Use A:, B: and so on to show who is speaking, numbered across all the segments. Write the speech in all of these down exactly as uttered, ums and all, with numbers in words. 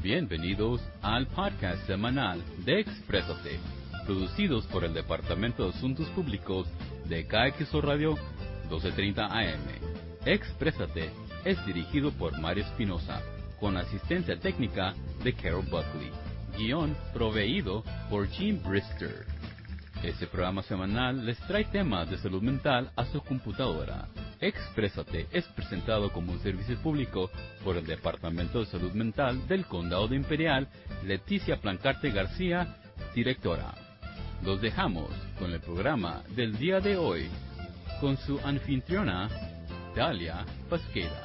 A: Bienvenidos al podcast semanal de Exprésate, producidos por el Departamento de Asuntos Públicos de K X O Radio doce treinta A M. Exprésate es dirigido por Mario Espinosa, con asistencia técnica de Carol Buckley. Guión proveído por Jim Brister. Este programa semanal les trae temas de salud mental a su computadora. Exprésate es presentado como un servicio público por el Departamento de Salud Mental del Condado de Imperial, Leticia Plancarte García, directora. Los dejamos con el programa del día de hoy, con su anfitriona, Dalia Pasqueda.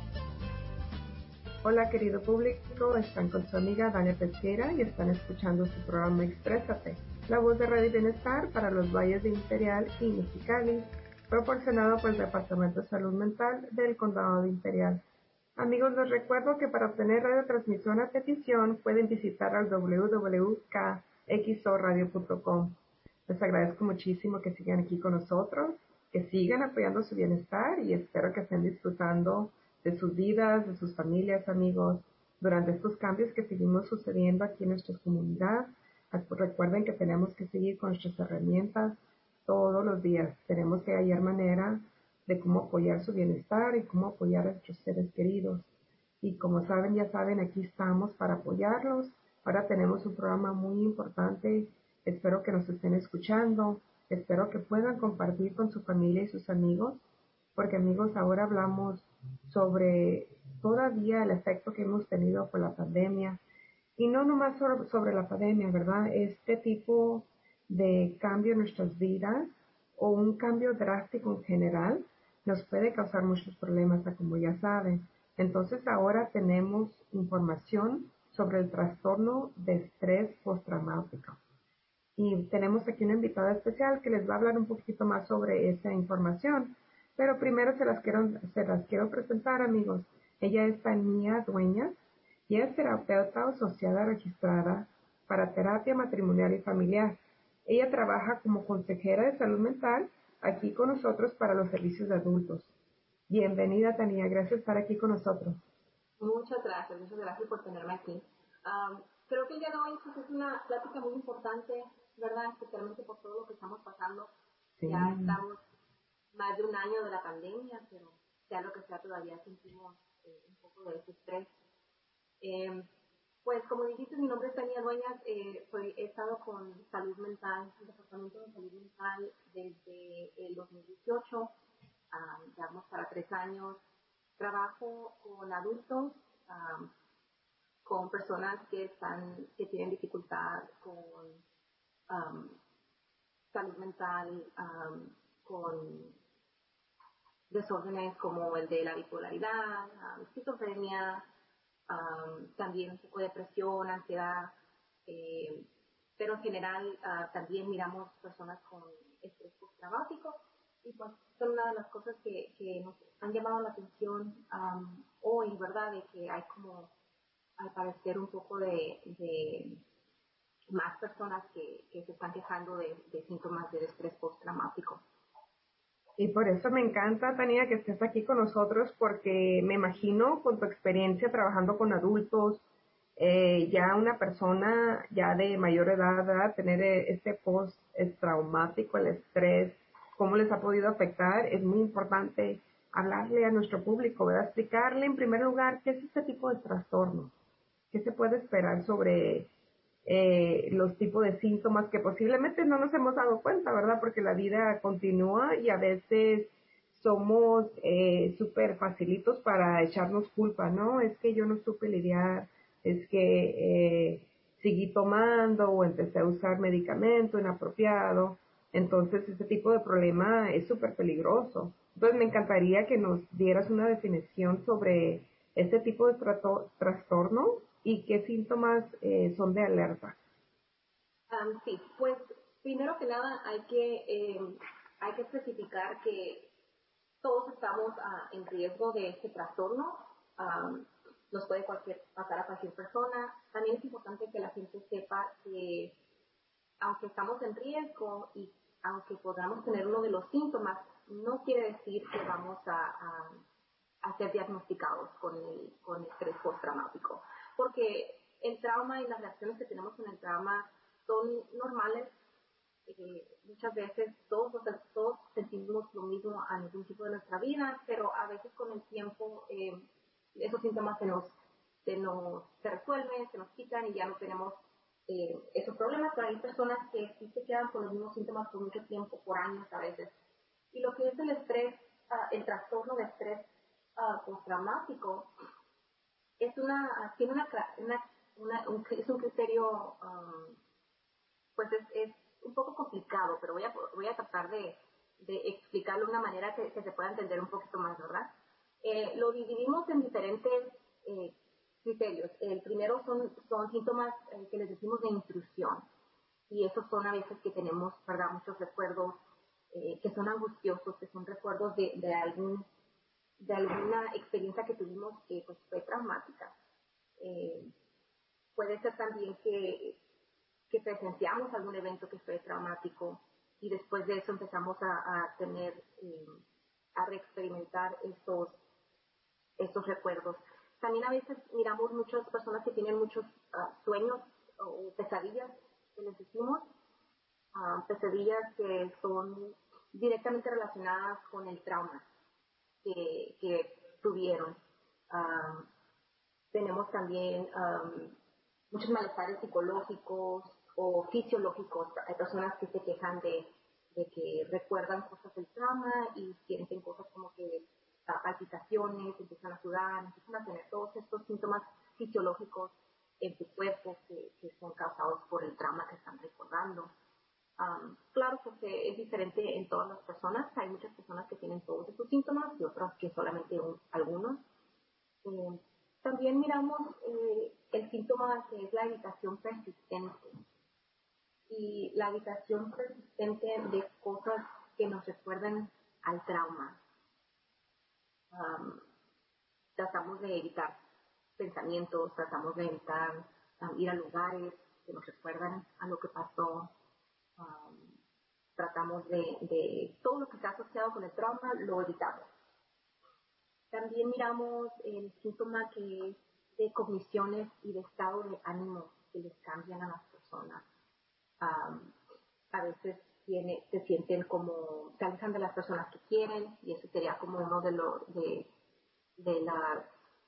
B: Hola querido público, están con su amiga Dalia Pesquera y están escuchando su programa Exprésate, la voz de Radio Bienestar para los valles de Imperial y Mexicali, proporcionado por el Departamento de Salud Mental del Condado de Imperial. Amigos, les recuerdo que para obtener radiotransmisión a petición pueden visitar al doble u doble u doble u punto k x o radio punto com. Les agradezco muchísimo que sigan aquí con nosotros, que sigan apoyando su bienestar y espero que estén disfrutando de sus vidas, de sus familias, amigos, durante estos cambios que seguimos sucediendo aquí en nuestra comunidad. Recuerden que tenemos que seguir con nuestras herramientas todos los días. Tenemos que hallar manera de cómo apoyar su bienestar y cómo apoyar a nuestros seres queridos. Y como saben, ya saben, aquí estamos para apoyarlos. Ahora tenemos un programa muy importante. Espero que nos estén escuchando. Espero que puedan compartir con su familia y sus amigos. Porque amigos, ahora hablamos sobre todavía el efecto que hemos tenido por la pandemia. Y no nomás sobre, sobre la pandemia, ¿verdad? Este tipo de cambio en nuestras vidas o un cambio drástico en general nos puede causar muchos problemas, como ya saben. Entonces ahora tenemos información sobre el trastorno de estrés postraumático. Y tenemos aquí una invitada especial que les va a hablar un poquito más sobre esa información. Pero primero se las quiero, se las quiero presentar, amigos. Ella es Tania Dueñas y es terapeuta asociada registrada para terapia matrimonial y familiar. Ella trabaja como consejera de salud mental aquí con nosotros para los servicios de adultos. Bienvenida, Tania, gracias por estar aquí con nosotros.
C: Muchas gracias, muchas gracias por tenerme aquí. Um, creo que el día de hoy pues, es una plática muy importante, ¿verdad? Especialmente por todo lo que estamos pasando. Sí. Ya estamos más de un año de la pandemia, pero sea lo que sea, todavía sentimos eh, un poco de ese estrés. Eh, pues como dijiste, mi nombre es Tania Dueñas, eh, soy, he estado con salud mental, el departamento de salud mental desde el dos mil dieciocho, um, ya vamos para tres años. Trabajo con adultos, um, con personas que están, que tienen dificultad con um, salud mental, um, con desórdenes como el de la bipolaridad, um, esquizofrenia, um, también un poco de depresión, ansiedad, eh, pero en general uh, también miramos personas con estrés postraumático y pues son una de las cosas que, que nos han llamado la atención um, hoy, ¿verdad? De que hay como, al parecer, un poco de, de más personas que, que se están quejando de, de síntomas del estrés postraumático.
B: Y por eso me encanta, Tania, que estés aquí con nosotros, porque me imagino con tu experiencia trabajando con adultos, eh, ya una persona ya de mayor edad, ¿verdad? Tener este post-traumático, el estrés, cómo les ha podido afectar, es muy importante hablarle a nuestro público, ¿verdad? Explicarle en primer lugar qué es este tipo de trastorno, qué se puede esperar sobre Eh, los tipos de síntomas que posiblemente no nos hemos dado cuenta, ¿verdad? Porque la vida continúa y a veces somos eh, súper facilitos para echarnos culpa, ¿no? Es que yo no supe lidiar, es que eh, seguí tomando o empecé a usar medicamento inapropiado. Entonces, este tipo de problema es súper peligroso. Entonces, me encantaría que nos dieras una definición sobre este tipo de trato- trastorno y qué síntomas eh, son de alerta.
C: Um, sí, pues primero que nada hay que, eh, hay que especificar que todos estamos uh, en riesgo de este trastorno. Um, nos puede cualquier, pasar a cualquier persona. También es importante que la gente sepa que aunque estamos en riesgo y aunque podamos tener uno de los síntomas, no quiere decir que vamos a, a, a ser diagnosticados con, el, con estrés postraumático. Porque el trauma y las reacciones que tenemos con el trauma son normales. Eh, muchas veces todos, todos sentimos lo mismo a algún tipo de nuestra vida, pero a veces con el tiempo eh, esos síntomas se nos, se nos se resuelven, se nos quitan y ya no tenemos eh, esos problemas, pero hay personas que sí se quedan con los mismos síntomas por mucho tiempo, por años a veces. Y lo que es el estrés, uh, el trastorno de estrés uh, postraumático, es una, tiene una, una, una un, es un criterio, um, pues es, es un poco complicado, pero voy a, voy a tratar de, de explicarlo de una manera que, que se pueda entender un poquito más, ¿verdad? Eh, lo dividimos en diferentes eh, criterios. El primero son, son síntomas eh, que les decimos de intrusión, y esos son a veces que tenemos, ¿verdad?, muchos recuerdos eh, que son angustiosos, que son recuerdos de, de, algún, de alguna experiencia que tuvimos que pues, fue traumática. Eh, puede ser también que que presenciamos algún evento que fue traumático y después de eso empezamos a, a tener, eh, a reexperimentar estos, estos recuerdos. También a veces miramos muchas personas que tienen muchos uh, sueños o pesadillas, que les decimos, uh, pesadillas que son directamente relacionadas con el trauma que, que tuvieron. Uh, tenemos también um, muchos malestares psicológicos o fisiológicos. Hay personas que se quejan de, de que recuerdan cosas del trauma y sienten cosas como que uh, palpitaciones, empiezan a sudar, empiezan a tener todos estos síntomas fisiológicos en su cuerpo que, que son causados por el trauma que están recordando. Um, claro que es diferente en todas las personas. Hay muchas personas que tienen todos estos síntomas y otras que solamente un, algunos. Eh, También miramos eh, el síntoma que es la evitación persistente. Y la evitación persistente de cosas que nos recuerdan al trauma. Um, tratamos de evitar pensamientos, tratamos de evitar um, ir a lugares que nos recuerdan a lo que pasó. Um, tratamos de, de todo lo que está asociado con el trauma, lo evitamos. También miramos el síntoma que es de cogniciones y de estado de ánimo que les cambian a las personas. Um, a veces tiene, se sienten como, se alejan de las personas que quieren, y eso sería como uno de los, de, de las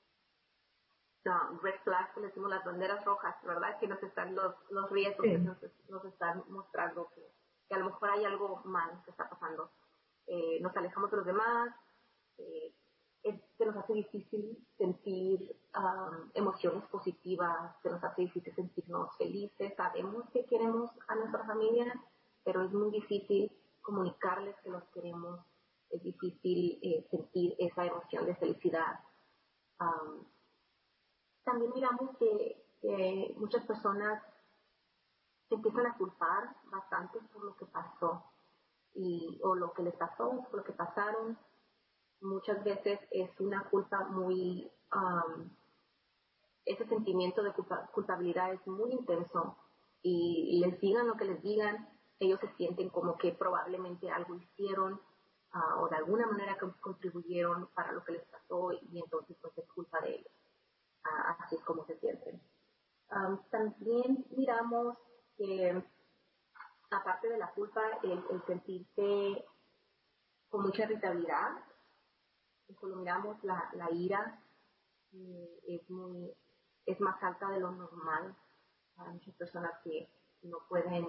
C: no, red flags, que le decimos las banderas rojas, ¿verdad? Que nos están los, los riesgos sí. que nos, nos están mostrando que, que a lo mejor hay algo mal que está pasando. Eh, nos alejamos de los demás, eh, se nos hace difícil sentir um, emociones positivas, se nos hace difícil sentirnos felices. Sabemos que queremos a nuestra familia, pero es muy difícil comunicarles que los queremos, es difícil eh, sentir esa emoción de felicidad. Um, también miramos que, que muchas personas se empiezan a culpar bastante por lo que pasó, y, o lo que les pasó, por lo que pasaron. Muchas veces es una culpa muy, um, ese sentimiento de culpa, culpabilidad es muy intenso, y les digan lo que les digan, ellos se sienten como que probablemente algo hicieron uh, o de alguna manera contribuyeron para lo que les pasó, y entonces pues es culpa de ellos. Uh, así es como se sienten. Um, también miramos que aparte de la culpa, el, el sentirse con mucha irritabilidad. Cuando miramos la, la ira eh, es muy es más alta de lo normal. Hay muchas personas que no pueden,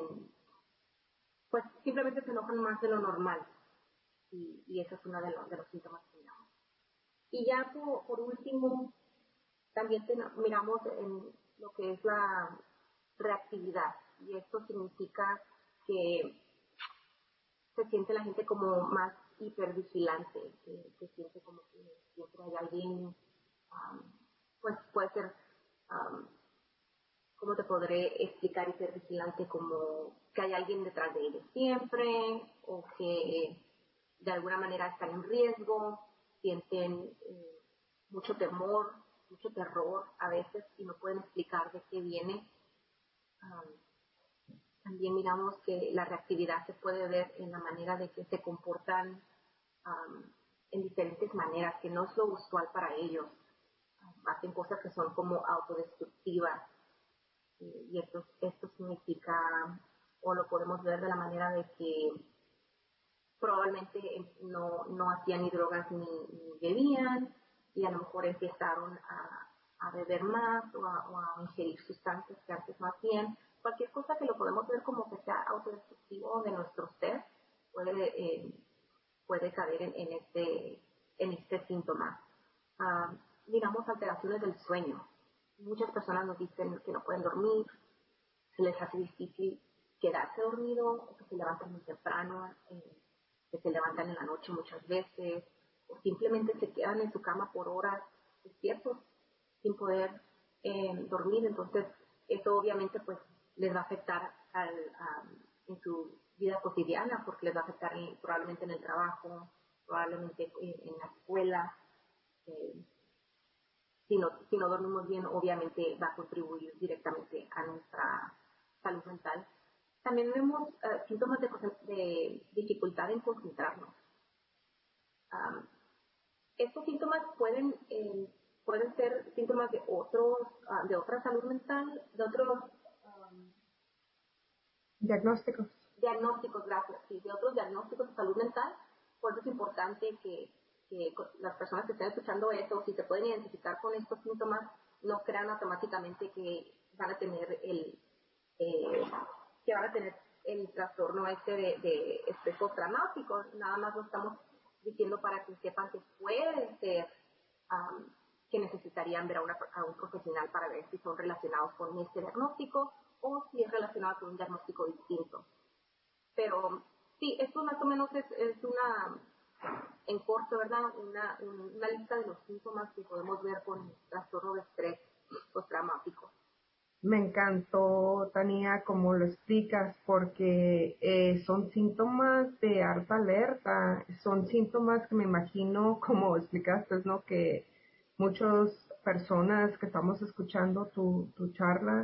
C: pues simplemente se enojan más de lo normal, y, y eso es uno de, los de los síntomas que miramos. Y ya por, por último también te, miramos en lo que es la reactividad, y esto significa que se siente la gente como más hipervigilante, que se siente como que siempre hay alguien, um, pues puede ser, um, ¿cómo te podré explicar hipervigilante? Como que hay alguien detrás de ellos siempre, o que de alguna manera están en riesgo, sienten eh, mucho temor, mucho terror a veces, y no pueden explicar de qué viene. Um, También miramos que la reactividad se puede ver en la manera de que se comportan um, en diferentes maneras, que no es lo usual para ellos. Um, hacen cosas que son como autodestructivas. eh, y esto, esto significa, o lo podemos ver de la manera de que probablemente no, no hacían ni drogas ni, ni bebían, y a lo mejor empezaron a, a beber más o a, o a ingerir sustancias que antes no hacían. Cualquier cosa que lo podemos ver como que sea autodestructivo de nuestro ser puede, eh, puede caer en, en, este, en este síntoma. Uh, digamos, alteraciones del sueño. Muchas personas nos dicen que no pueden dormir, se les hace difícil quedarse dormido, o que se levantan muy temprano, eh, que se levantan en la noche muchas veces, o simplemente se quedan en su cama por horas despiertos sin poder eh, dormir. Entonces, eso obviamente pues les va a afectar al, a, en su vida cotidiana, porque les va a afectar en, probablemente en el trabajo, probablemente en, en la escuela. Eh, si, no, si no dormimos bien, obviamente va a contribuir directamente a nuestra salud mental. También vemos uh, síntomas de, de dificultad en concentrarnos. Um, estos síntomas pueden, eh, pueden ser síntomas de otros, uh, de otra salud mental, de otros um,
B: diagnósticos.
C: Diagnósticos, gracias, sí, de otros diagnósticos de salud mental. Por eso es importante que, que las personas que estén escuchando esto, si se pueden identificar con estos síntomas, no crean automáticamente que van a tener el, eh, que van a tener el trastorno este de, de estrés postraumático. Nada más lo estamos diciendo para que sepan que puede ser um, que necesitarían ver a, una, a un profesional para ver si son relacionados con este diagnóstico o si es relacionado con un diagnóstico distinto. Pero sí, esto más o menos es, es una, en corto, ¿verdad? Una, una lista de los síntomas que podemos ver con trastorno de estrés postraumático.
B: Me encantó, Tania, como lo explicas, porque eh, son síntomas de alta alerta, son síntomas que me imagino, como explicaste, ¿no? Que muchas personas que estamos escuchando tu, tu charla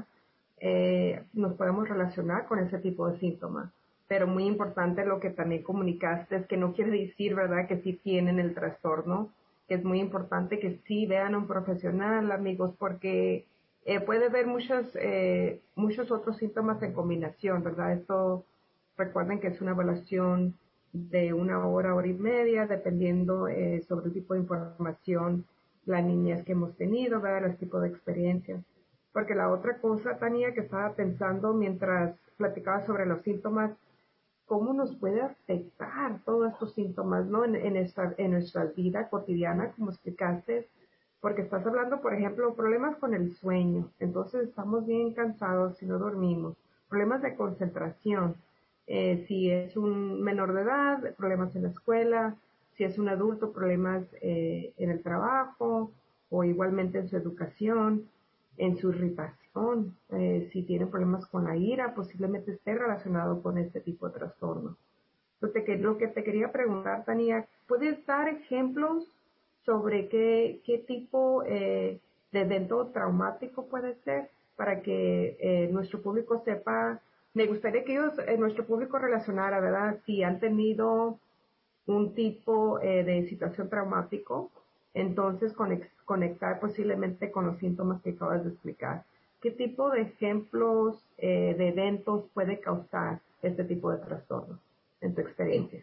B: eh, nos podemos relacionar con ese tipo de síntomas. Pero muy importante lo que también comunicaste es que no quiere decir, ¿verdad?, que sí tienen el trastorno, que es muy importante que sí vean a un profesional, amigos, porque Eh, puede haber muchos, eh, muchos otros síntomas en combinación, ¿verdad? Esto, recuerden que es una evaluación de una hora, hora y media, dependiendo eh, sobre el tipo de información, la niñez que hemos tenido, ¿verdad? El tipo de experiencias. Porque la otra cosa, Tania, que estaba pensando mientras platicaba sobre los síntomas, cómo nos puede afectar todos estos síntomas, ¿no? En, en, nuestra, en nuestra vida cotidiana, como explicaste, porque estás hablando, por ejemplo, problemas con el sueño, entonces estamos bien cansados si no dormimos, problemas de concentración, eh, si es un menor de edad, problemas en la escuela, si es un adulto, problemas eh, en el trabajo o igualmente en su educación, en su irritación, eh, si tiene problemas con la ira, posiblemente esté relacionado con este tipo de trastorno. Entonces, lo que te quería preguntar, Tania, ¿puedes dar ejemplos sobre qué, qué tipo eh, de evento traumático puede ser para que eh, nuestro público sepa? Me gustaría que ellos, eh, nuestro público relacionara, ¿verdad? Si han tenido un tipo eh, de situación traumático, entonces conex, conectar posiblemente con los síntomas que acabas de explicar. ¿Qué tipo de ejemplos eh, de eventos puede causar este tipo de trastorno en tu experiencia?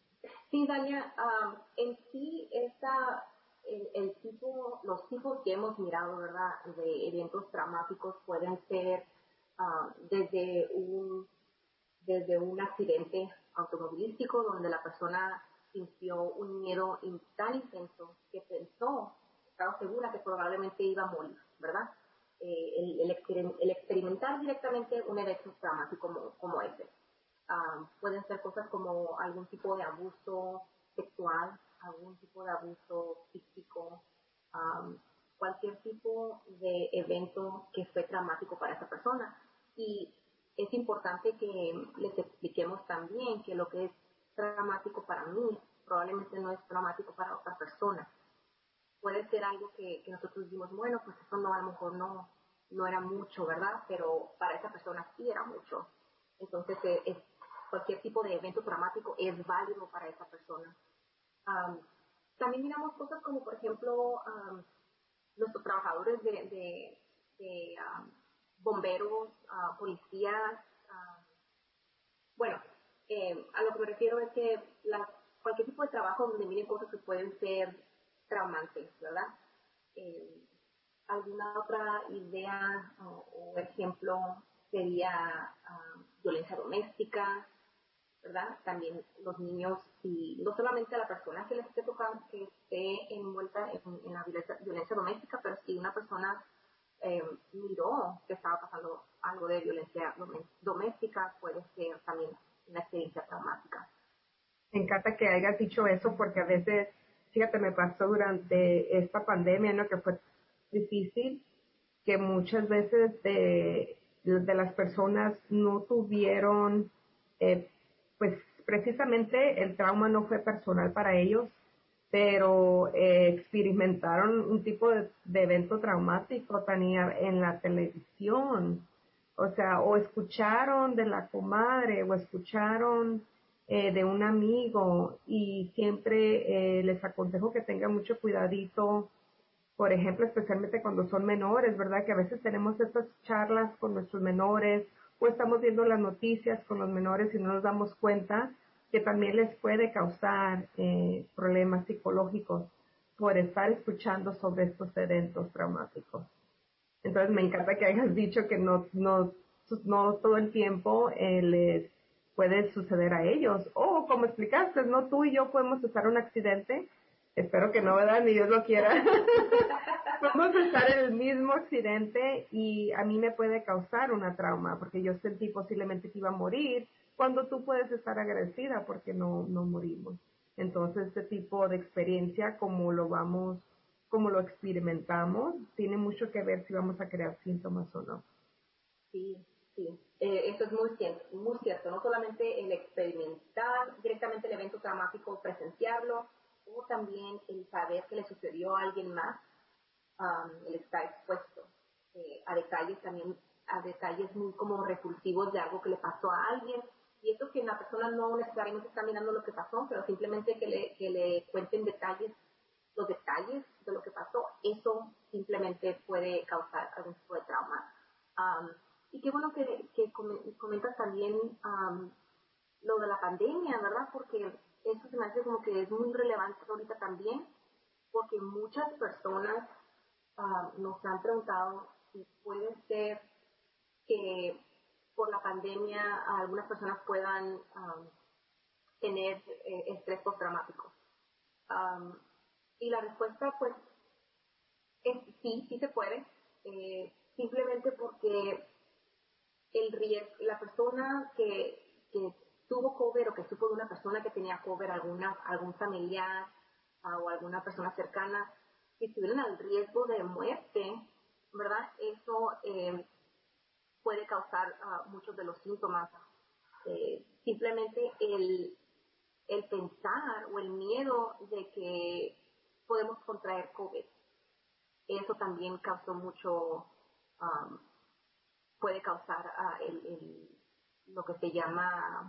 C: Sí, Dalia, um, en sí esta, el, el tipo, los tipos que hemos mirado, ¿verdad?, de eventos traumáticos pueden ser uh, desde un desde un accidente automovilístico donde la persona sintió un miedo tan intenso que pensó, estaba segura que probablemente iba a morir, ¿verdad? Eh, el, el, exper el experimentar directamente un evento traumático como, como ese. Um, pueden ser cosas como algún tipo de abuso sexual, algún tipo de abuso físico, um, cualquier tipo de evento que fue traumático para esa persona. Y es importante que les expliquemos también que lo que es traumático para mí probablemente no es traumático para otra persona. Puede ser algo que, que nosotros decimos, bueno, pues eso no, a lo mejor no, no era mucho, ¿verdad? Pero para esa persona sí era mucho. Entonces, eh, es, cualquier tipo de evento traumático es válido para esa persona. Um, también miramos cosas como, por ejemplo, um, nuestros trabajadores de, de, de um, bomberos bomberos, uh, policías. Uh, bueno, eh, a lo que me refiero es que la, cualquier tipo de trabajo donde miren cosas que pueden ser traumantes, ¿verdad? Eh, alguna otra idea o, o ejemplo sería uh, violencia doméstica, ¿verdad? También los niños, y no solamente a la persona que les esté tocando, que esté envuelta en, en la violencia, violencia doméstica, pero si una persona eh, miró que estaba pasando algo de violencia doméstica, puede ser también una experiencia traumática.
B: Me encanta que hayas dicho eso porque a veces, fíjate, me pasó durante esta pandemia, ¿no? Que fue difícil, que muchas veces de, de las personas no tuvieron, eh, pues precisamente el trauma no fue personal para ellos, pero eh, experimentaron un tipo de, de evento traumático tenía en la televisión, o sea, o escucharon de la comadre, o escucharon eh, de un amigo, y siempre eh, les aconsejo que tengan mucho cuidadito, por ejemplo, especialmente cuando son menores, ¿verdad? Que a veces tenemos estas charlas con nuestros menores o estamos viendo las noticias con los menores y no nos damos cuenta que también les puede causar eh, problemas psicológicos por estar escuchando sobre estos eventos traumáticos. Entonces me encanta que hayas dicho que no, no, no todo el tiempo eh, les puede suceder a ellos. O como explicaste, no tú y yo podemos estar en un accidente. Espero que no, ¿verdad? Ni Dios lo quiera. Podemos estar en el mismo accidente y a mí me puede causar una trauma porque yo sentí posiblemente que iba a morir, cuando tú puedes estar agradecida porque no, no morimos. Entonces, este tipo de experiencia, como lo vamos, como lo experimentamos, tiene mucho que ver si vamos a crear síntomas o no.
C: Sí, sí. Eh, eso es muy cierto, muy cierto. No solamente el experimentar directamente el evento traumático, presenciarlo, o también el saber que le sucedió a alguien más, um, el estar expuesto eh, a detalles también, a detalles muy como repulsivos de algo que le pasó a alguien, y eso que la persona no necesariamente está mirando lo que pasó, pero simplemente que le, que le cuenten detalles, los detalles de lo que pasó, eso simplemente puede causar algún tipo de trauma. Um, y qué bueno que, que comentas también um, lo de la pandemia, ¿verdad? Porque eso se me hace como que es muy relevante ahorita también, porque muchas personas uh, nos han preguntado si puede ser que por la pandemia algunas personas puedan um, tener eh, estrés postraumático. Um, y la respuesta, pues, es sí, sí se puede, eh, simplemente porque el riesgo, la persona que, que tuvo COVID o que supo de una persona que tenía COVID, alguna, algún familiar uh, o alguna persona cercana, si estuvieran al riesgo de muerte, ¿verdad? Eso eh, puede causar uh, muchos de los síntomas. Eh, simplemente el, el pensar o el miedo de que podemos contraer COVID, eso también causó mucho, um, puede causar uh, el, el, lo que se llama,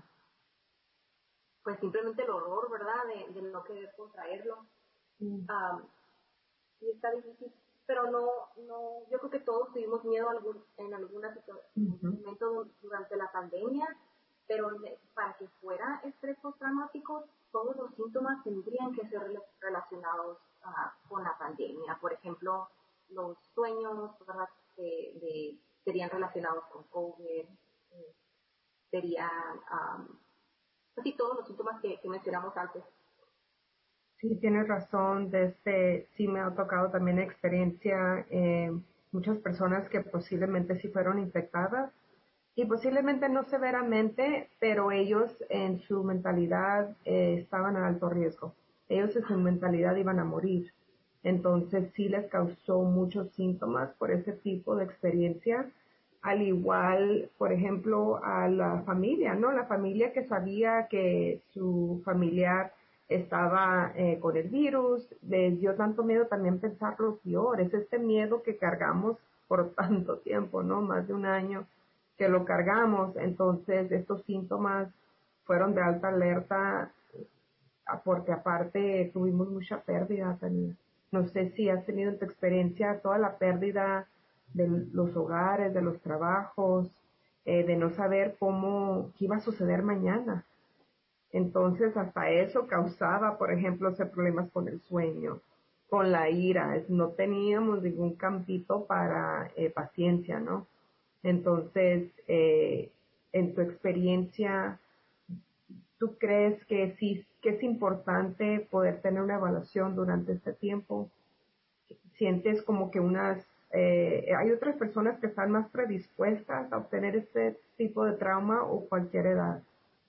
C: pues simplemente el horror, ¿verdad? De, de no querer contraerlo. Mm. Um, y está difícil, pero no, no, yo creo que todos tuvimos miedo algún, en alguna situación, uh-huh. momento durante la pandemia, pero para que fuera estrés postraumático, todos los síntomas tendrían que ser relacionados uh, con la pandemia. Por ejemplo, los sueños, ¿verdad? De, de, serían relacionados con COVID, eh, serían, um, así todos los síntomas que, que mencionamos antes.
B: Sí, tienes razón. Desde, sí me ha tocado también experiencia, eh, muchas personas que posiblemente sí fueron infectadas y posiblemente no severamente, pero ellos en su mentalidad eh, estaban a alto riesgo. Ellos en su mentalidad iban a morir. Entonces sí les causó muchos síntomas por ese tipo de experiencia. Al igual, por ejemplo, a la familia, ¿no? La familia que sabía que su familiar estaba eh, con el virus, les dio tanto miedo también pensar lo peor. Es este miedo que cargamos por tanto tiempo, ¿no? Más de un año que lo cargamos. Entonces, estos síntomas fueron de alta alerta porque aparte tuvimos mucha pérdida también. No sé si has tenido en tu experiencia toda la pérdida de los hogares, de los trabajos, eh, de no saber cómo, qué iba a suceder mañana. Entonces, hasta eso causaba, por ejemplo, ese problemas con el sueño, con la ira. No teníamos ningún campito para eh, paciencia, ¿no? Entonces, eh, en tu experiencia, ¿tú crees que sí, que es importante poder tener una evaluación durante este tiempo? ¿Sientes como que unas, eh, hay otras personas que están más predispuestas a obtener este tipo de trauma o cualquier edad?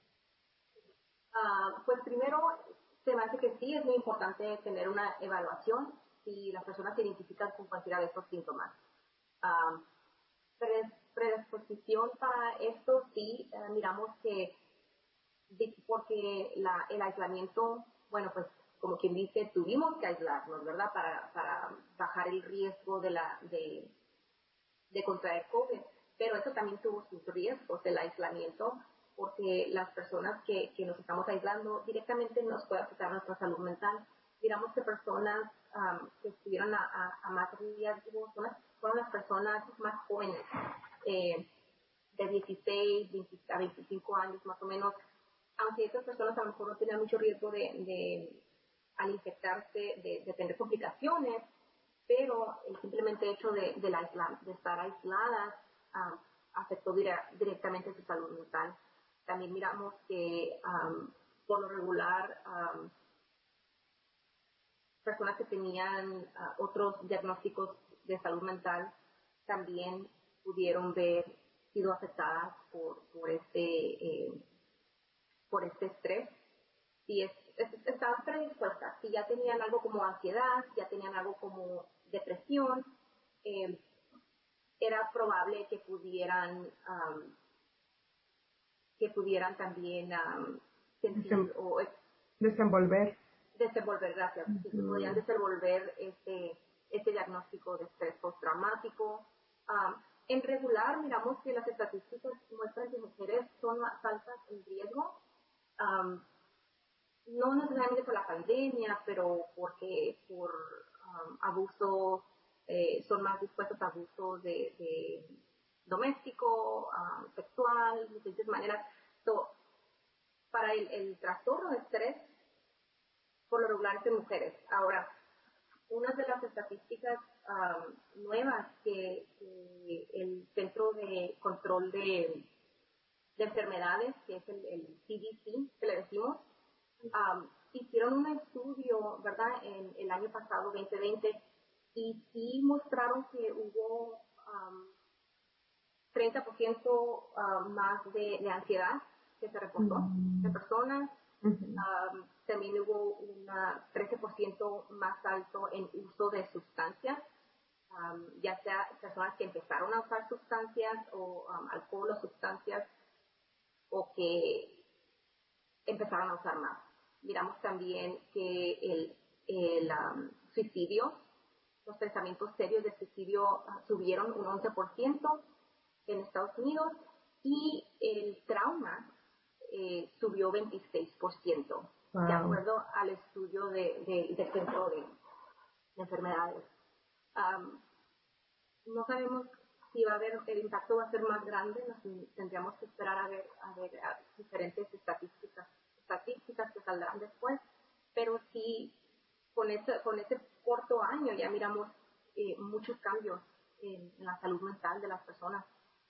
C: Uh, pues primero, se me hace que sí, es muy importante tener una evaluación si las personas se identifican con cualquiera de estos síntomas. Uh, predisposición para esto, sí, uh, miramos que porque la, el aislamiento, bueno, pues como quien dice, tuvimos que aislarnos, ¿verdad? Para, para bajar el riesgo de, la, de, de contraer COVID. Pero eso también tuvo sus riesgos, el aislamiento, porque las personas que, que nos estamos aislando directamente nos puede afectar nuestra salud mental. Digamos que personas um, que estuvieron a, a, a más riesgo son las, fueron las personas más jóvenes, eh, de dieciséis a veinticinco años más o menos, aunque esas personas a lo mejor no tenían mucho riesgo de, de al infectarse, de, de tener complicaciones, pero el simplemente hecho de, de, la aisla, de estar aisladas um, afectó dire- directamente su salud mental. También miramos que um, por lo regular um, personas que tenían uh, otros diagnósticos de salud mental también pudieron ver sido afectadas por, por este eh, por este estrés. Si es, es, estaban predispuestas, si ya tenían algo como ansiedad, si ya tenían algo como depresión, eh, era probable que pudieran um, que pudieran también um, sentir
B: Desem-
C: o
B: desenvolver.
C: desenvolver, gracias,
B: Uh-huh.
C: que se podían desenvolver este, este diagnóstico de estrés postraumático. Um, en regular, miramos que las estadísticas muestran que mujeres son más altas en riesgo, um, no necesariamente por la pandemia, pero porque por um, abuso, eh, son más dispuestos a abuso de, de doméstico, um, sexual, de diferentes maneras. So, para el, el trastorno de estrés, por lo regular es en mujeres. Ahora, una de las estadísticas um, nuevas que, que el Centro de Control de, de Enfermedades, que es el, el C D C, que le decimos, um, hicieron un estudio, ¿verdad?, en el año pasado, veinte veinte, y sí mostraron que hubo um, treinta por ciento uh, más de, de ansiedad que se reportó uh-huh. de personas. Uh-huh. Um, también hubo un trece por ciento más alto en uso de sustancias, um, ya sea personas que empezaron a usar sustancias o um, alcohol o sustancias, o que empezaron a usar más. Miramos también que el, el um, suicidio, los pensamientos serios de suicidio uh, subieron un once por ciento en Estados Unidos, y el trauma eh, subió veintiséis por ciento, wow. de acuerdo al estudio de, de, del Centro de, de Enfermedades. Um, no sabemos si va a haber, el impacto va a ser más grande, nos tendríamos que esperar a ver, a ver a diferentes estadísticas, estadísticas que saldrán después, pero sí, con ese, con ese corto año ya miramos eh, muchos cambios en, en la salud mental de las personas.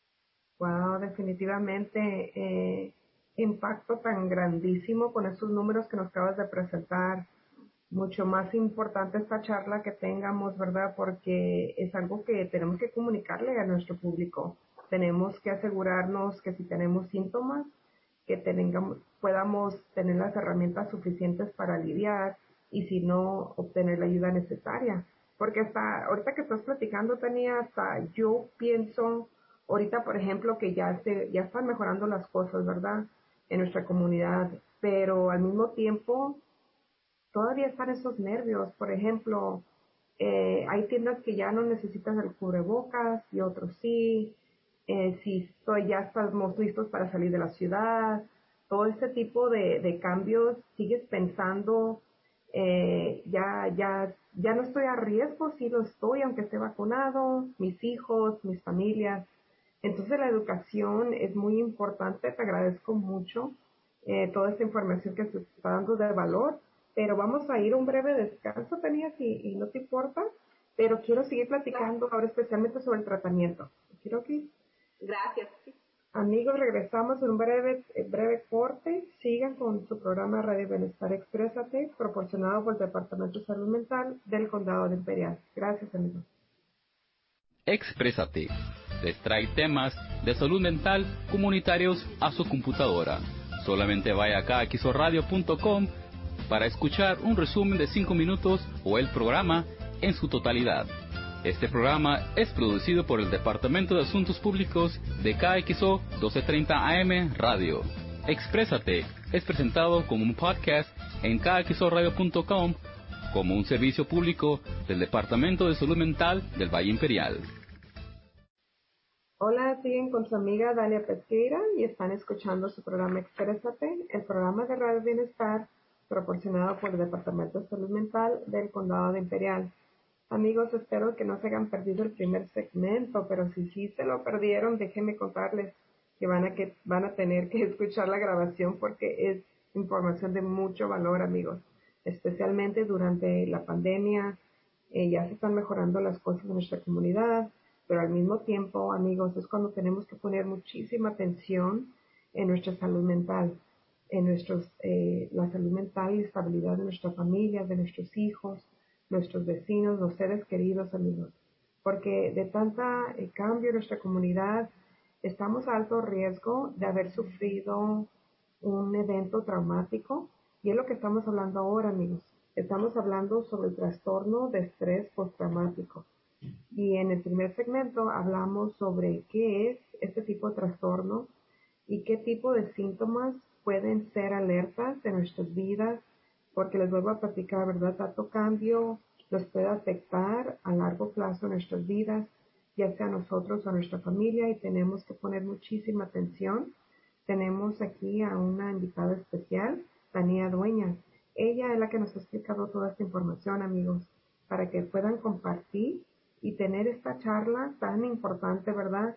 B: Wow, definitivamente eh, impacto tan grandísimo con esos números que nos acabas de presentar. Mucho más importante esta charla que tengamos, ¿verdad? Porque es algo que tenemos que comunicarle a nuestro público. Tenemos que asegurarnos que si tenemos síntomas, que tengamos, podamos tener las herramientas suficientes para aliviar, y si no, obtener la ayuda necesaria. Porque hasta ahorita que estás platicando, Tania, hasta yo pienso, ahorita por ejemplo, que ya, se, ya están mejorando las cosas, ¿verdad? En nuestra comunidad, pero al mismo tiempo todavía están esos nervios. Por ejemplo, eh, hay tiendas que ya no necesitas el cubrebocas y otros sí. Eh, si estoy, ya estamos listos para salir de la ciudad. Todo este tipo de, de cambios, sigues pensando Eh, ya, ya, ya no estoy a riesgo, sí lo estoy, aunque esté vacunado, mis hijos, mis familias. Entonces la educación es muy importante, te agradezco mucho eh, toda esta información que se está dando de valor, pero vamos a ir a un breve descanso, Tania, si y no te importa, pero quiero seguir platicando ahora especialmente sobre el tratamiento. Quiero que...
C: Gracias.
B: Amigos, regresamos en un breve, breve corte. Sigan con su programa Radio Bienestar Exprésate, proporcionado por el Departamento de Salud Mental del Condado de Imperial. Gracias, amigos.
A: Exprésate les trae temas de salud mental comunitarios a su computadora. Solamente vaya acá a x o radio punto com para escuchar un resumen de cinco minutos o el programa en su totalidad. Este programa es producido por el Departamento de Asuntos Públicos de K X O doce treinta A M Radio. Exprésate es presentado como un podcast en k x o radio punto com como un servicio público del Departamento de Salud Mental del Valle Imperial.
B: Hola, siguen con su amiga Dalia Pesqueira y están escuchando su programa Exprésate, el programa de Radio Bienestar proporcionado por el Departamento de Salud Mental del Condado de Imperial. Amigos, espero que no se hayan perdido el primer segmento, pero si sí se lo perdieron, déjenme contarles que van a, que van a tener que escuchar la grabación porque es información de mucho valor, amigos. Especialmente durante la pandemia, eh, ya se están mejorando las cosas en nuestra comunidad, pero al mismo tiempo, amigos, es cuando tenemos que poner muchísima atención en nuestra salud mental, en nuestros, eh, la salud mental y estabilidad de nuestra familia, de nuestros hijos, nuestros vecinos, los seres queridos, amigos. Porque de tanta eh, cambio en nuestra comunidad, estamos a alto riesgo de haber sufrido un evento traumático, y es lo que estamos hablando ahora, amigos. Estamos hablando sobre el trastorno de estrés postraumático. Y en el primer segmento hablamos sobre qué es este tipo de trastorno y qué tipo de síntomas pueden ser alertas en nuestras vidas, porque les vuelvo a platicar, ¿verdad? Tanto cambio nos puede afectar a largo plazo en nuestras vidas, ya sea a nosotros o a nuestra familia, y tenemos que poner muchísima atención. Tenemos aquí a una invitada especial, Tania Dueñas. Ella es la que nos ha explicado toda esta información, amigos, para que puedan compartir y tener esta charla tan importante, ¿verdad?,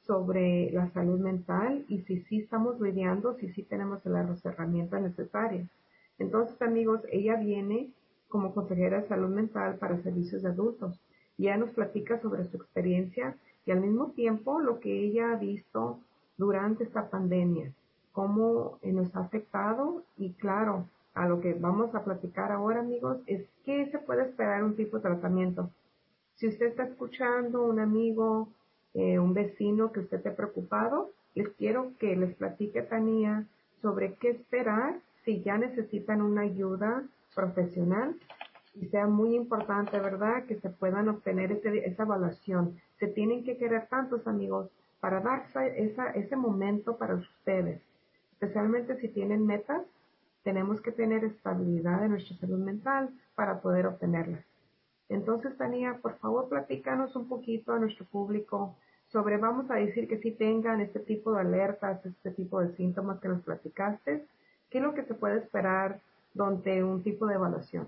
B: sobre la salud mental y si sí estamos lidiando, si sí tenemos las herramientas necesarias. Entonces, amigos, ella viene como consejera de salud mental para servicios de adultos. Y ella nos platica sobre su experiencia y al mismo tiempo lo que ella ha visto durante esta pandemia, cómo nos ha afectado y claro, a lo que vamos a platicar ahora, amigos, es qué se puede esperar un tipo de tratamiento. Si usted está escuchando, un amigo, eh, un vecino que usted esté preocupado, les quiero que les platique, Tania, sobre qué esperar si ya necesitan una ayuda profesional y sea muy importante, ¿verdad?, que se puedan obtener ese, esa evaluación. Se tienen que querer tantos, amigos, para darse esa, ese momento para ustedes. Especialmente si tienen metas, tenemos que tener estabilidad en nuestra salud mental para poder obtenerlas. Entonces, Tania, por favor, platícanos un poquito a nuestro público sobre, vamos a decir que sí tengan este tipo de alertas, este tipo de síntomas que nos platicaste. ¿Qué es lo que se puede esperar durante un tipo de evaluación?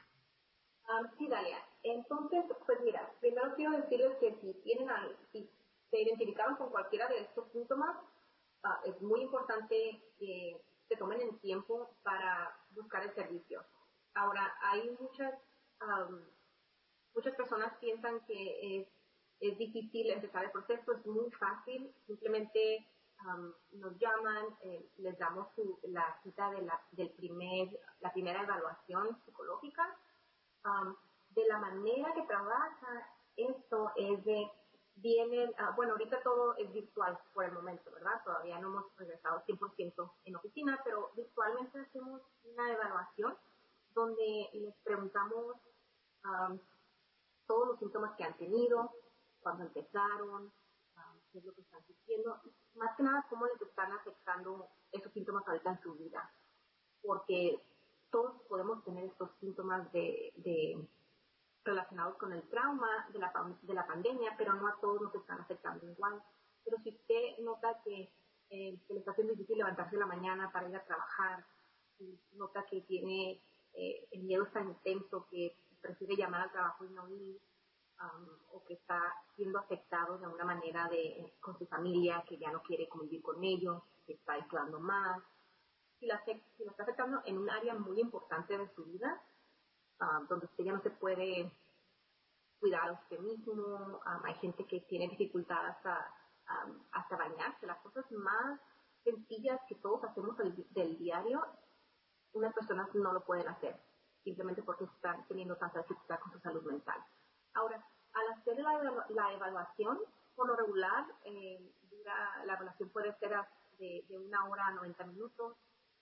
C: Um, sí, Dalia. Entonces, pues mira, primero quiero decirles que si tienen, si se identificaron con cualquiera de estos síntomas, uh, es muy importante que se tomen el tiempo para buscar el servicio. Ahora, hay muchas... Um, Muchas personas piensan que es, es difícil empezar el proceso, es muy fácil, simplemente um, nos llaman, eh, les damos su, la cita de la, del primer, la primera evaluación psicológica. Um, de la manera que trabaja esto es de, vienen, uh, bueno, ahorita todo es virtual por el momento, ¿verdad? Todavía no hemos regresado cien por ciento en oficina, pero virtualmente hacemos una evaluación donde les preguntamos um, todos los síntomas que han tenido, cuando empezaron, um, qué es lo que están sintiendo, más que nada cómo les están afectando esos síntomas ahorita en su vida, porque todos podemos tener estos síntomas de, de relacionados con el trauma de la, de la pandemia, pero no a todos nos están afectando igual. Pero si usted nota que, eh, que le está haciendo difícil levantarse en la mañana para ir a trabajar, si nota que tiene eh, el miedo es tan intenso que prefiere llamar al trabajo y no ir, um, o que está siendo afectado de alguna manera de, con su familia, que ya no quiere convivir con ellos, que está aislando más. Si la, si la está afectando en un área muy importante de su vida, um, donde usted ya no se puede cuidar a usted mismo, um, hay gente que tiene dificultad hasta, um, hasta bañarse, las cosas más sencillas que todos hacemos del, del diario, unas personas no lo pueden hacer, simplemente porque están teniendo tanta dificultad con su salud mental. Ahora, al hacer la, la evaluación, por lo regular, eh, dura, la evaluación puede ser de, de una hora a noventa minutos.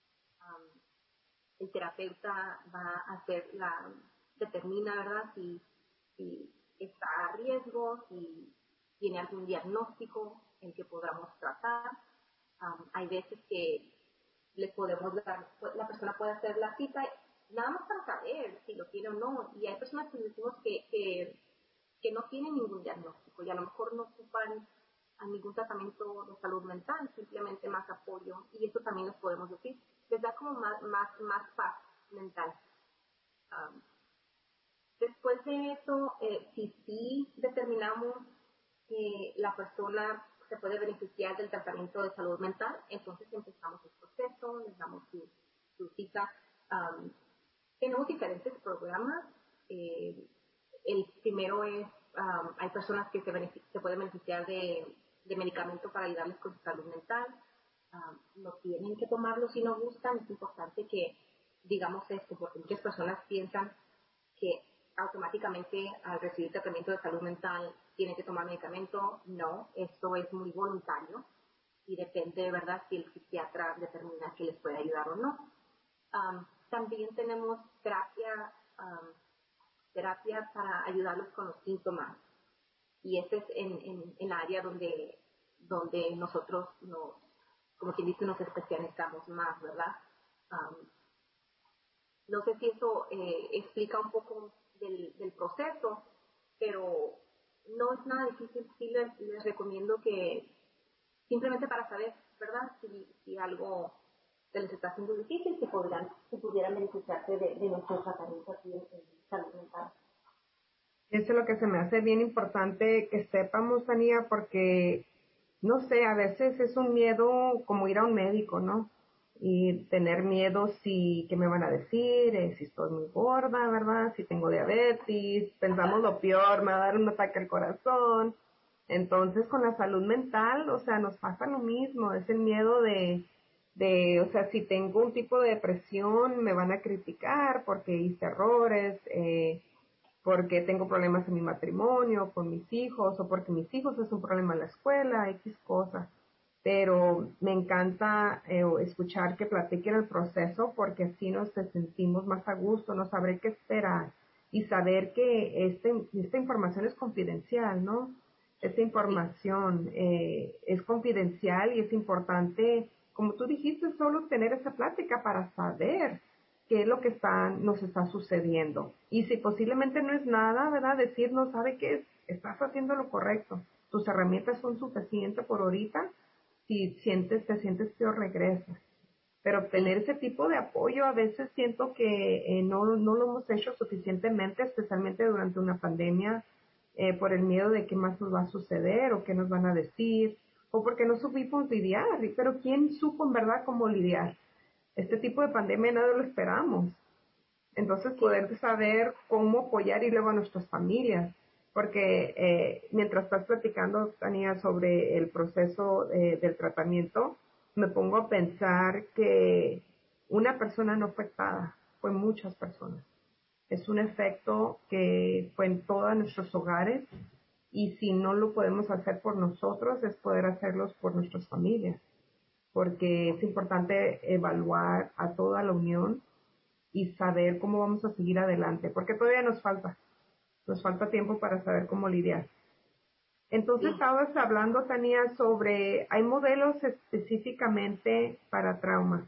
C: Um, el terapeuta va a hacer la, determina, ¿verdad?, si, si está a riesgo, si tiene algún diagnóstico en que podamos tratar. Um, hay veces que le podemos dar, la persona puede hacer la cita nada más para saber si lo tiene o no, y hay personas que decimos que, que, que no tienen ningún diagnóstico y a lo mejor no ocupan a ningún tratamiento de salud mental, simplemente más apoyo, y eso también les podemos decir, les da como más, más, más paz mental. Um, después de eso, eh, si sí determinamos que la persona se puede beneficiar del tratamiento de salud mental, entonces empezamos el proceso, les damos su, su cita. Um, tenemos diferentes programas. Eh, el primero es, um, hay personas que se, se pueden beneficiar de, de medicamentos para ayudarles con su salud mental. Um, no tienen que tomarlo si no gustan. Es importante que digamos esto, porque muchas personas piensan que automáticamente al recibir tratamiento de salud mental tiene que tomar medicamento. No, esto es muy voluntario y depende de verdad si el psiquiatra determina que les puede ayudar o no. Um, también tenemos terapia, um, terapia para ayudarlos con los síntomas, y este es en, en, en la área donde, donde nosotros nos, como quien dice, nos especializamos más, ¿verdad? Um, no sé si eso eh, explica un poco del, del proceso, pero no es nada difícil. Sí les, les recomiendo que simplemente para saber, ¿verdad?, si, si algo se les está haciendo difícil, que podrán, que pudieran beneficiarse de, de nuestros tratamientos aquí en, en salud mental.
B: Eso es lo que se me hace bien importante que sepamos, Tania, porque, no sé, a veces es un miedo como ir a un médico, ¿no? Y tener miedo si, ¿qué me van a decir? Eh, si estoy muy gorda, ¿verdad? Si tengo diabetes, pensamos lo peor, me va a dar un ataque al corazón. Entonces, con la salud mental, o sea, nos pasa lo mismo, es el miedo de, de, o sea, si tengo un tipo de depresión, me van a criticar porque hice errores, eh, porque tengo problemas en mi matrimonio, con mis hijos, o porque mis hijos es un problema en la escuela, X cosas. Pero me encanta eh, escuchar que platiquen el proceso, porque así nos sentimos más a gusto, no saber qué esperar y saber que este, esta información es confidencial, ¿no? Esta información eh, es confidencial y es importante, como tú dijiste, solo tener esa plática para saber qué es lo que está, nos está sucediendo. Y si posiblemente no es nada, ¿verdad? Decir, no sabe qué es, estás haciendo lo correcto. Tus herramientas son suficientes por ahorita. Si sientes, te sientes peor, regresa. Pero obtener ese tipo de apoyo a veces siento que eh, no, no lo hemos hecho suficientemente, especialmente durante una pandemia, eh, por el miedo de qué más nos va a suceder o qué nos van a decir, o porque no supimos lidiar. Pero ¿quién supo en verdad cómo lidiar? Este tipo de pandemia nada lo esperamos. Entonces poder saber cómo apoyar y luego a nuestras familias. Porque eh, mientras estás platicando, Tania, sobre el proceso eh, del tratamiento, me pongo a pensar que una persona no afectada, fue muchas personas. Es un efecto que fue en todos nuestros hogares, y si no lo podemos hacer por nosotros, es poder hacerlos por nuestras familias. Porque es importante evaluar a toda la unión y saber cómo vamos a seguir adelante, porque todavía nos falta, nos falta tiempo para saber cómo lidiar. Entonces, sí, estabas hablando, Tania, sobre, hay modelos específicamente para traumas.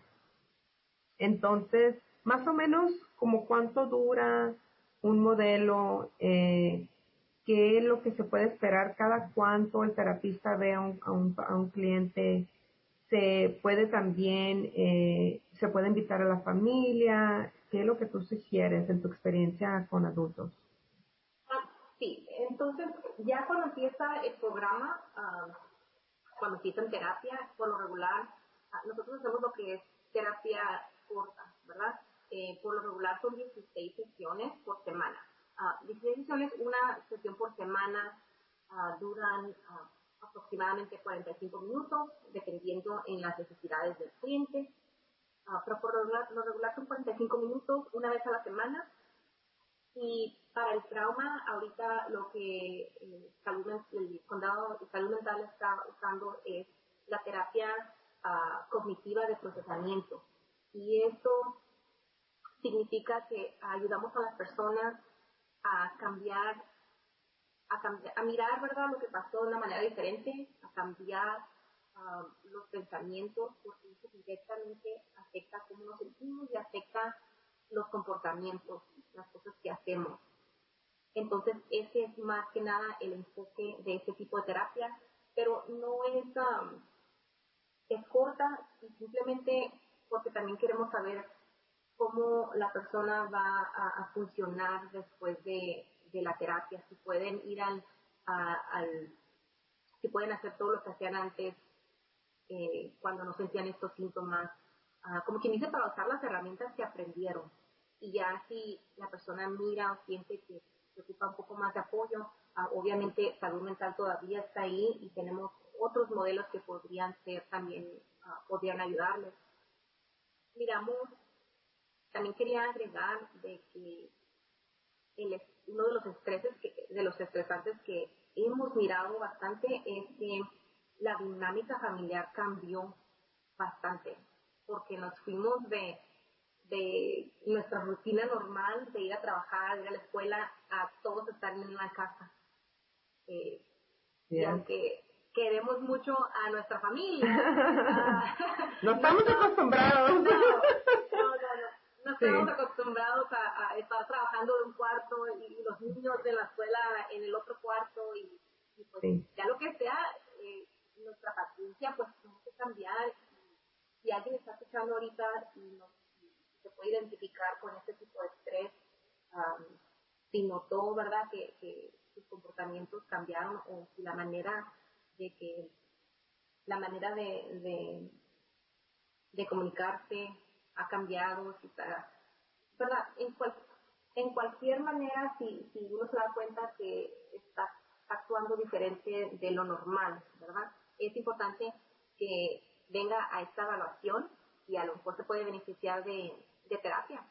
B: Entonces, más o menos, ¿como cuánto dura un modelo? Eh, ¿Qué es lo que se puede esperar? ¿Cada cuánto el terapista ve a un, a un, a un cliente? Se puede también, eh, se puede invitar a la familia. ¿Qué es lo que tú sugieres en tu experiencia con adultos?
C: Ah, sí, entonces ya cuando empieza el programa, uh, cuando empieza en terapia, por lo regular, uh, nosotros hacemos lo que es terapia corta, ¿verdad? Eh, por lo regular son dieciséis sesiones por semana. Uh, dieciséis sesiones, una sesión por semana, uh, duran uh, aproximadamente cuarenta y cinco minutos, dependiendo en las necesidades del cliente. Uh, pero por lo regular, lo regular son cuarenta y cinco minutos, una vez a la semana. Y para el trauma, ahorita lo que eh, salud, el condado de salud mental está usando es la terapia uh, cognitiva de procesamiento. Y esto significa que ayudamos a las personas a cambiar, a, cambiar, a mirar, ¿verdad?, lo que pasó de una manera diferente, a cambiar uh, los pensamientos, porque eso directamente afecta cómo nos sentimos y afecta los comportamientos, las cosas que hacemos. Entonces, ese es más que nada el enfoque de este tipo de terapia, pero no es, um, es corta y simplemente porque también queremos saber cómo la persona va a, a funcionar después de, de la terapia, si pueden ir al, a, al, si pueden hacer todo lo que hacían antes eh, cuando no sentían estos síntomas, uh, como quien dice, para usar las herramientas que aprendieron. Y ya si la persona mira o siente que se ocupa un poco más de apoyo, uh, obviamente salud mental todavía está ahí y tenemos otros modelos que podrían ser también, uh, podrían ayudarles. Miramos, también quería agregar de que el, uno de los estreses, que, de los estresantes que hemos mirado bastante es que la dinámica familiar cambió bastante, porque nos fuimos de, de nuestra rutina normal, de ir a trabajar, de ir a la escuela, a todos estar en la casa. Eh, yeah. Y aunque queremos mucho a nuestra familia, uh,
B: no estamos no, acostumbrados.
C: No, no, no, no. No estamos sí. acostumbrados a, a estar trabajando en un cuarto y los niños de la escuela en el otro cuarto y, y pues sí. ya lo que sea, eh, nuestra paciencia pues tiene que cambiar. Si alguien está escuchando ahorita y, no, y se puede identificar con este tipo de estrés, um, si notó, ¿verdad?, que, que sus comportamientos cambiaron o si la manera de que, la manera de, de, de comunicarse ha cambiado, si está, ¿verdad? En, cual, en cualquier manera, si, si uno se da cuenta que está actuando diferente de lo normal, ¿verdad? Es importante que venga a esta evaluación y a lo mejor se puede beneficiar de, de terapia.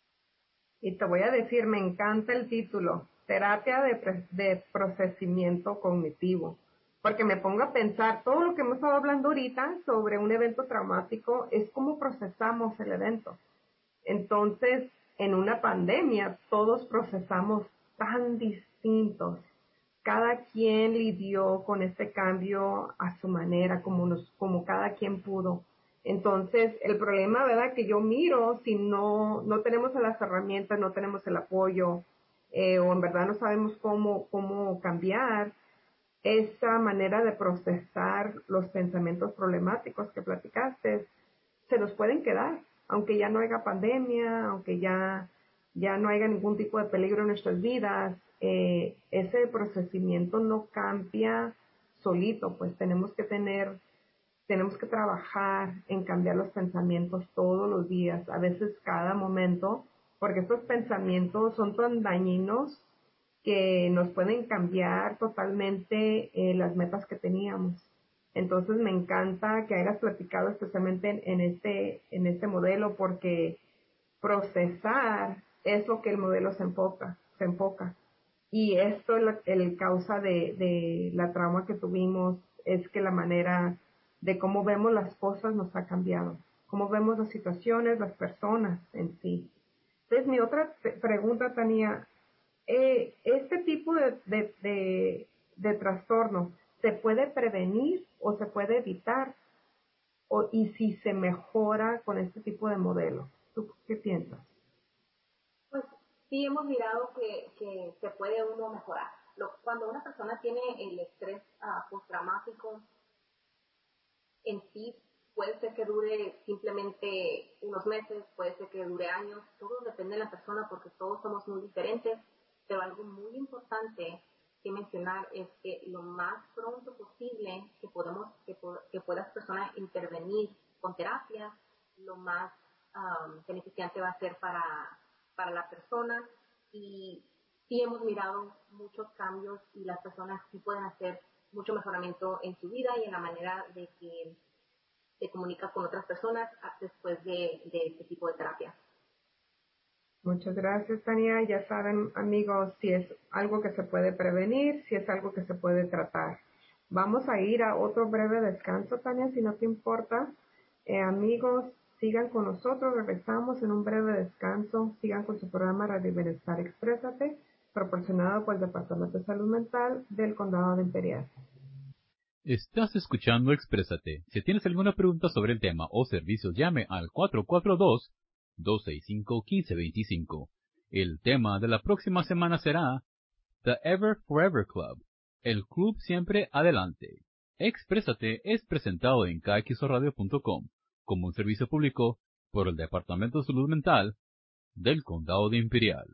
B: Y te voy a decir, me encanta el título, terapia de, de procesamiento cognitivo, porque me pongo a pensar, todo lo que hemos estado hablando ahorita sobre un evento traumático es cómo procesamos el evento. Entonces, en una pandemia, todos procesamos tan distintos. Cada quien lidió con este cambio a su manera, como, nos, como cada quien pudo. Entonces, el problema, ¿verdad?, que yo miro, si no, no tenemos las herramientas, no tenemos el apoyo, eh, o en verdad no sabemos cómo, cómo cambiar esa manera de procesar los pensamientos problemáticos que platicaste, se nos pueden quedar, aunque ya no haya pandemia, aunque ya, ya no haya ningún tipo de peligro en nuestras vidas, eh, ese procesamiento no cambia solito, pues tenemos que tener, tenemos que trabajar en cambiar los pensamientos todos los días, a veces cada momento, porque estos pensamientos son tan dañinos que nos pueden cambiar totalmente eh, las metas que teníamos. Entonces me encanta que hayas platicado especialmente en, en este en este modelo, porque procesar es lo que el modelo se enfoca, se enfoca. Y esto es el causa de, de la trauma que tuvimos, es que la manera de cómo vemos las cosas nos ha cambiado, cómo vemos las situaciones, las personas en sí. Entonces mi otra pregunta, Tania, eh, este tipo de, de, de, de trastorno, ¿se puede prevenir o se puede evitar? O, y si se mejora con este tipo de modelo, ¿tú qué piensas?
C: Pues sí, hemos mirado que, que se puede uno mejorar. Lo, cuando una persona tiene el estrés uh, postraumático, en sí puede ser que dure simplemente unos meses, puede ser que dure años, todo depende de la persona porque todos somos muy diferentes, pero algo muy importante que mencionar es que lo más pronto posible que podamos, que, que puedas personas intervenir con terapia, lo más um, beneficiante va a ser para, para la persona y sí hemos mirado muchos cambios y las personas sí pueden hacer mucho mejoramiento en su vida y en la manera de que se comunica con otras personas después de, de este tipo de terapia.
B: Muchas gracias, Tania. Ya saben, amigos, si es algo que se puede prevenir, si es algo que se puede tratar. Vamos a ir a otro breve descanso, Tania, si no te importa. Eh, amigos, sigan con nosotros. Regresamos en un breve descanso. Sigan con su programa Radio Bienestar Exprésate, proporcionado por el Departamento de Salud Mental del Condado de Imperial.
A: Estás escuchando Exprésate. Si tienes alguna pregunta sobre el tema o servicios, llame al cuatro cuatro dos, dos seis cinco, uno cinco dos cinco. El tema de la próxima semana será The Ever Forever Club, el club siempre adelante. Exprésate es presentado en k x o radio punto com como un servicio público por el Departamento de Salud Mental del Condado de Imperial.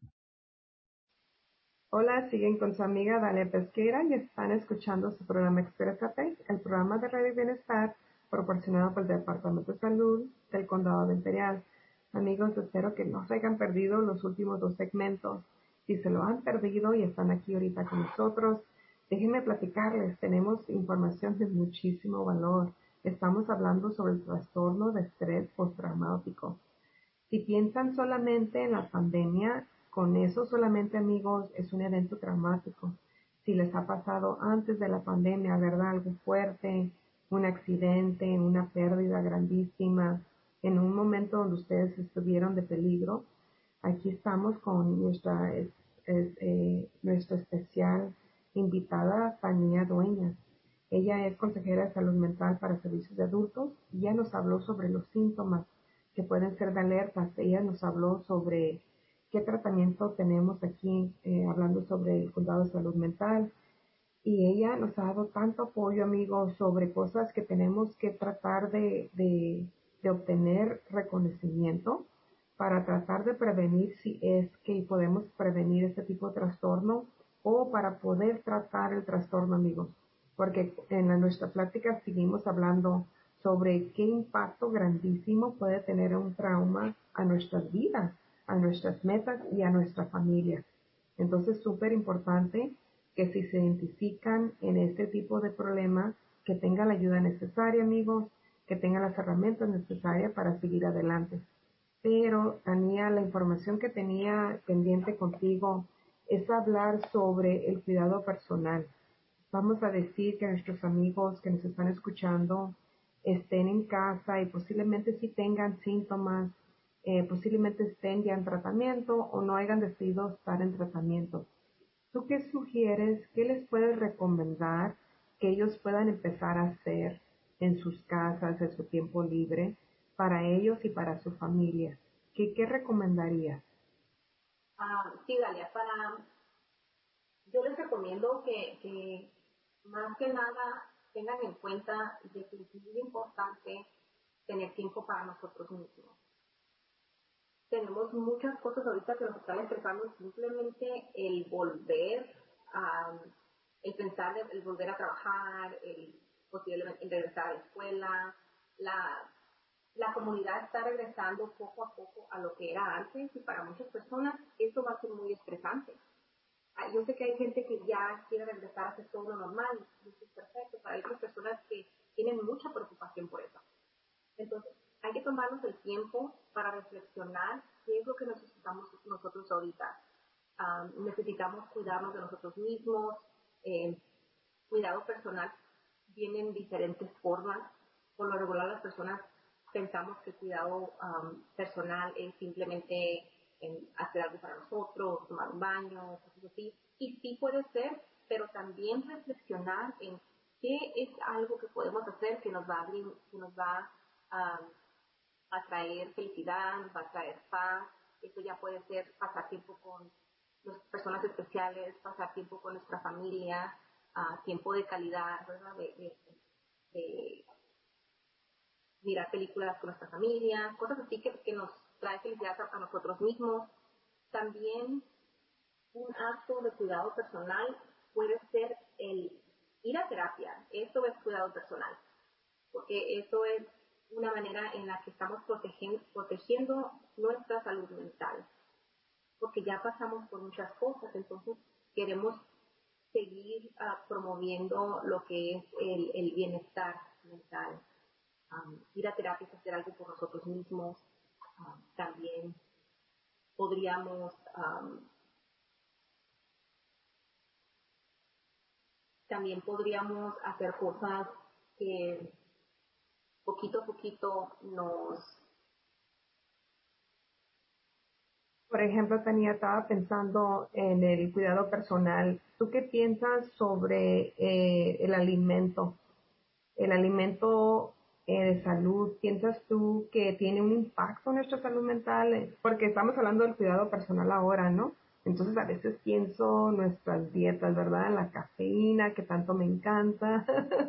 B: Hola, siguen con su amiga Dalia Pesquera y están escuchando su programa Exprésate, el programa de Radio Bienestar proporcionado por el Departamento de Salud del Condado de Imperial. Amigos, espero que no se hayan perdido los últimos dos segmentos. Si se lo han perdido y están aquí ahorita con nosotros, déjenme platicarles, tenemos información de muchísimo valor. Estamos hablando sobre el trastorno de estrés postraumático. Si piensan solamente en la pandemia, con eso solamente, amigos, es un evento traumático. Si les ha pasado antes de la pandemia, ¿verdad? Algo fuerte, un accidente, una pérdida grandísima, en un momento donde ustedes estuvieron de peligro, aquí estamos con nuestra, es, es, eh, nuestra especial invitada, Tania Dueñas. Ella es consejera de salud mental para servicios de adultos y ya nos habló sobre los síntomas que pueden ser de alertas. Ella nos habló sobre qué tratamiento tenemos aquí, eh, hablando sobre el Condado de Salud Mental. Y ella nos ha dado tanto apoyo, amigos, sobre cosas que tenemos que tratar de, de, de obtener reconocimiento para tratar de prevenir si es que podemos prevenir este tipo de trastorno o para poder tratar el trastorno, amigos. Porque en la, nuestra plática seguimos hablando sobre qué impacto grandísimo puede tener un trauma a nuestras vidas, a nuestras metas y a nuestra familia. Entonces, súper importante que si se identifican en este tipo de problema, que tengan la ayuda necesaria, amigos, que tengan las herramientas necesarias para seguir adelante. Pero, Tania, la información que tenía pendiente contigo es hablar sobre el cuidado personal. Vamos a decir que nuestros amigos que nos están escuchando estén en casa y posiblemente sí tengan síntomas, eh, posiblemente estén ya en tratamiento o no hayan decidido estar en tratamiento. ¿Tú qué sugieres? ¿Qué les puedes recomendar que ellos puedan empezar a hacer en sus casas, en su tiempo libre, para ellos y para su familia? ¿Qué, qué recomendarías?
C: Uh, sí, Dalia, para, yo les recomiendo que, que más que nada tengan en cuenta de que es muy importante tener tiempo para nosotros mismos. Tenemos muchas cosas ahorita que nos están estresando, simplemente el volver a, el pensar, el, el volver a trabajar, el posiblemente el regresar a la escuela, la, la comunidad está regresando poco a poco a lo que era antes y para muchas personas eso va a ser muy estresante. Yo sé que hay gente que ya quiere regresar a hacer todo lo normal, y eso es perfecto, pero hay otras personas que tienen mucha preocupación por eso. Entonces, hay que tomarnos el tiempo para reflexionar qué es lo que necesitamos nosotros ahorita. Um, necesitamos cuidarnos de nosotros mismos. Eh, cuidado personal viene en diferentes formas. Por lo regular, las personas pensamos que cuidado um, personal es simplemente en hacer algo para nosotros, tomar un baño, cosas así. Y sí puede ser, pero también reflexionar en qué es algo que podemos hacer que nos va a, que nos va a, a traer felicidad, nos va a traer paz. Eso ya puede ser pasar tiempo con las personas especiales, pasar tiempo con nuestra familia, uh, tiempo de calidad, ¿verdad? De, de, de, mirar películas con nuestra familia, cosas así que, que nos trae felicidad a, a nosotros mismos. También un acto de cuidado personal puede ser el ir a terapia. Esto es cuidado personal, porque eso es una manera en la que estamos protegiendo, protegiendo nuestra salud mental, porque ya pasamos por muchas cosas, entonces queremos seguir uh, promoviendo lo que es el, el bienestar mental. Um, ir a terapia es hacer algo por nosotros mismos. Um, también podríamos um, también podríamos hacer cosas que poquito a poquito nos...
B: Por ejemplo, Tania, estaba pensando en el cuidado personal. ¿Tú qué piensas sobre eh, el alimento? El alimento eh, de salud, ¿piensas tú que tiene un impacto en nuestra salud mental? Porque estamos hablando del cuidado personal ahora, ¿no? Entonces a veces pienso nuestras dietas, ¿verdad? La cafeína que tanto me encanta,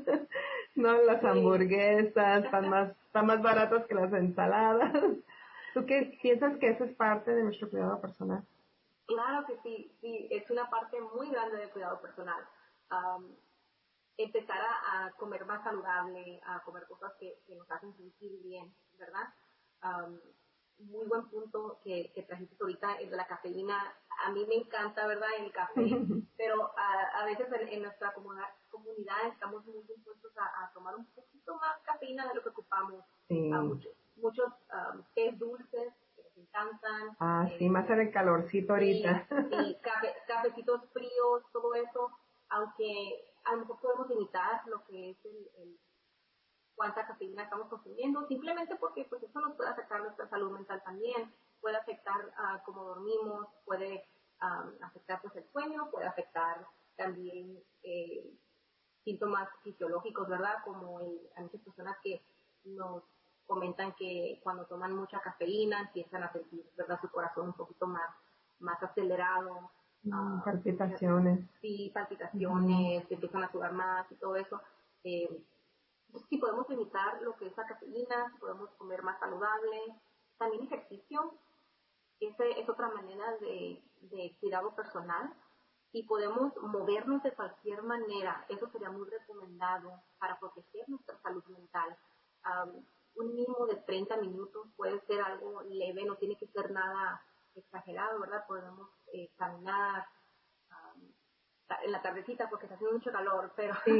B: ¿no? Las hamburguesas están más, están más baratas que las ensaladas. ¿Tú qué piensas que eso es parte de nuestro cuidado personal?
C: Claro que sí, sí, es una parte muy grande del cuidado personal. Um, empezar a, a comer más saludable, a comer cosas que, que nos hacen sentir bien, ¿verdad? Um, muy buen punto que, que trajiste ahorita, el de la cafeína. A mí me encanta, ¿verdad?, el café, pero a, a veces en, en nuestra comunidad, comunidad estamos muy dispuestos a, a tomar un poquito más cafeína de lo que ocupamos.
B: Sí.
C: A muchos muchos um, tés dulces que nos encantan.
B: Ah,
C: eh,
B: sí, más en el calorcito ahorita.
C: Sí, sí, cafe, cafecitos fríos, todo eso, aunque a lo mejor podemos limitar lo que es el, el cuánta cafeína estamos consumiendo, simplemente porque pues eso nos puede afectar nuestra salud mental también, puede afectar uh, cómo dormimos, puede um, afectar pues el sueño, puede afectar también eh, síntomas fisiológicos, ¿verdad? Como el, hay muchas personas que nos comentan que cuando toman mucha cafeína empiezan a sentir, ¿verdad?, su corazón un poquito más, más acelerado.
B: Mm,
C: Uh,
B: palpitaciones.
C: Sí, palpitaciones,
B: Uh-huh.
C: se empiezan a sudar más y todo eso. Eh, si podemos limitar lo que es la cafeína, si podemos comer más saludable, también ejercicio, esa es otra manera de, de cuidado personal. Y podemos movernos de cualquier manera, eso sería muy recomendado para proteger nuestra salud mental. Um, un mínimo de treinta minutos puede ser algo leve, no tiene que ser nada exagerado, ¿verdad? Podemos eh, caminar um, en la tardecita porque está haciendo mucho calor, pero
B: sí.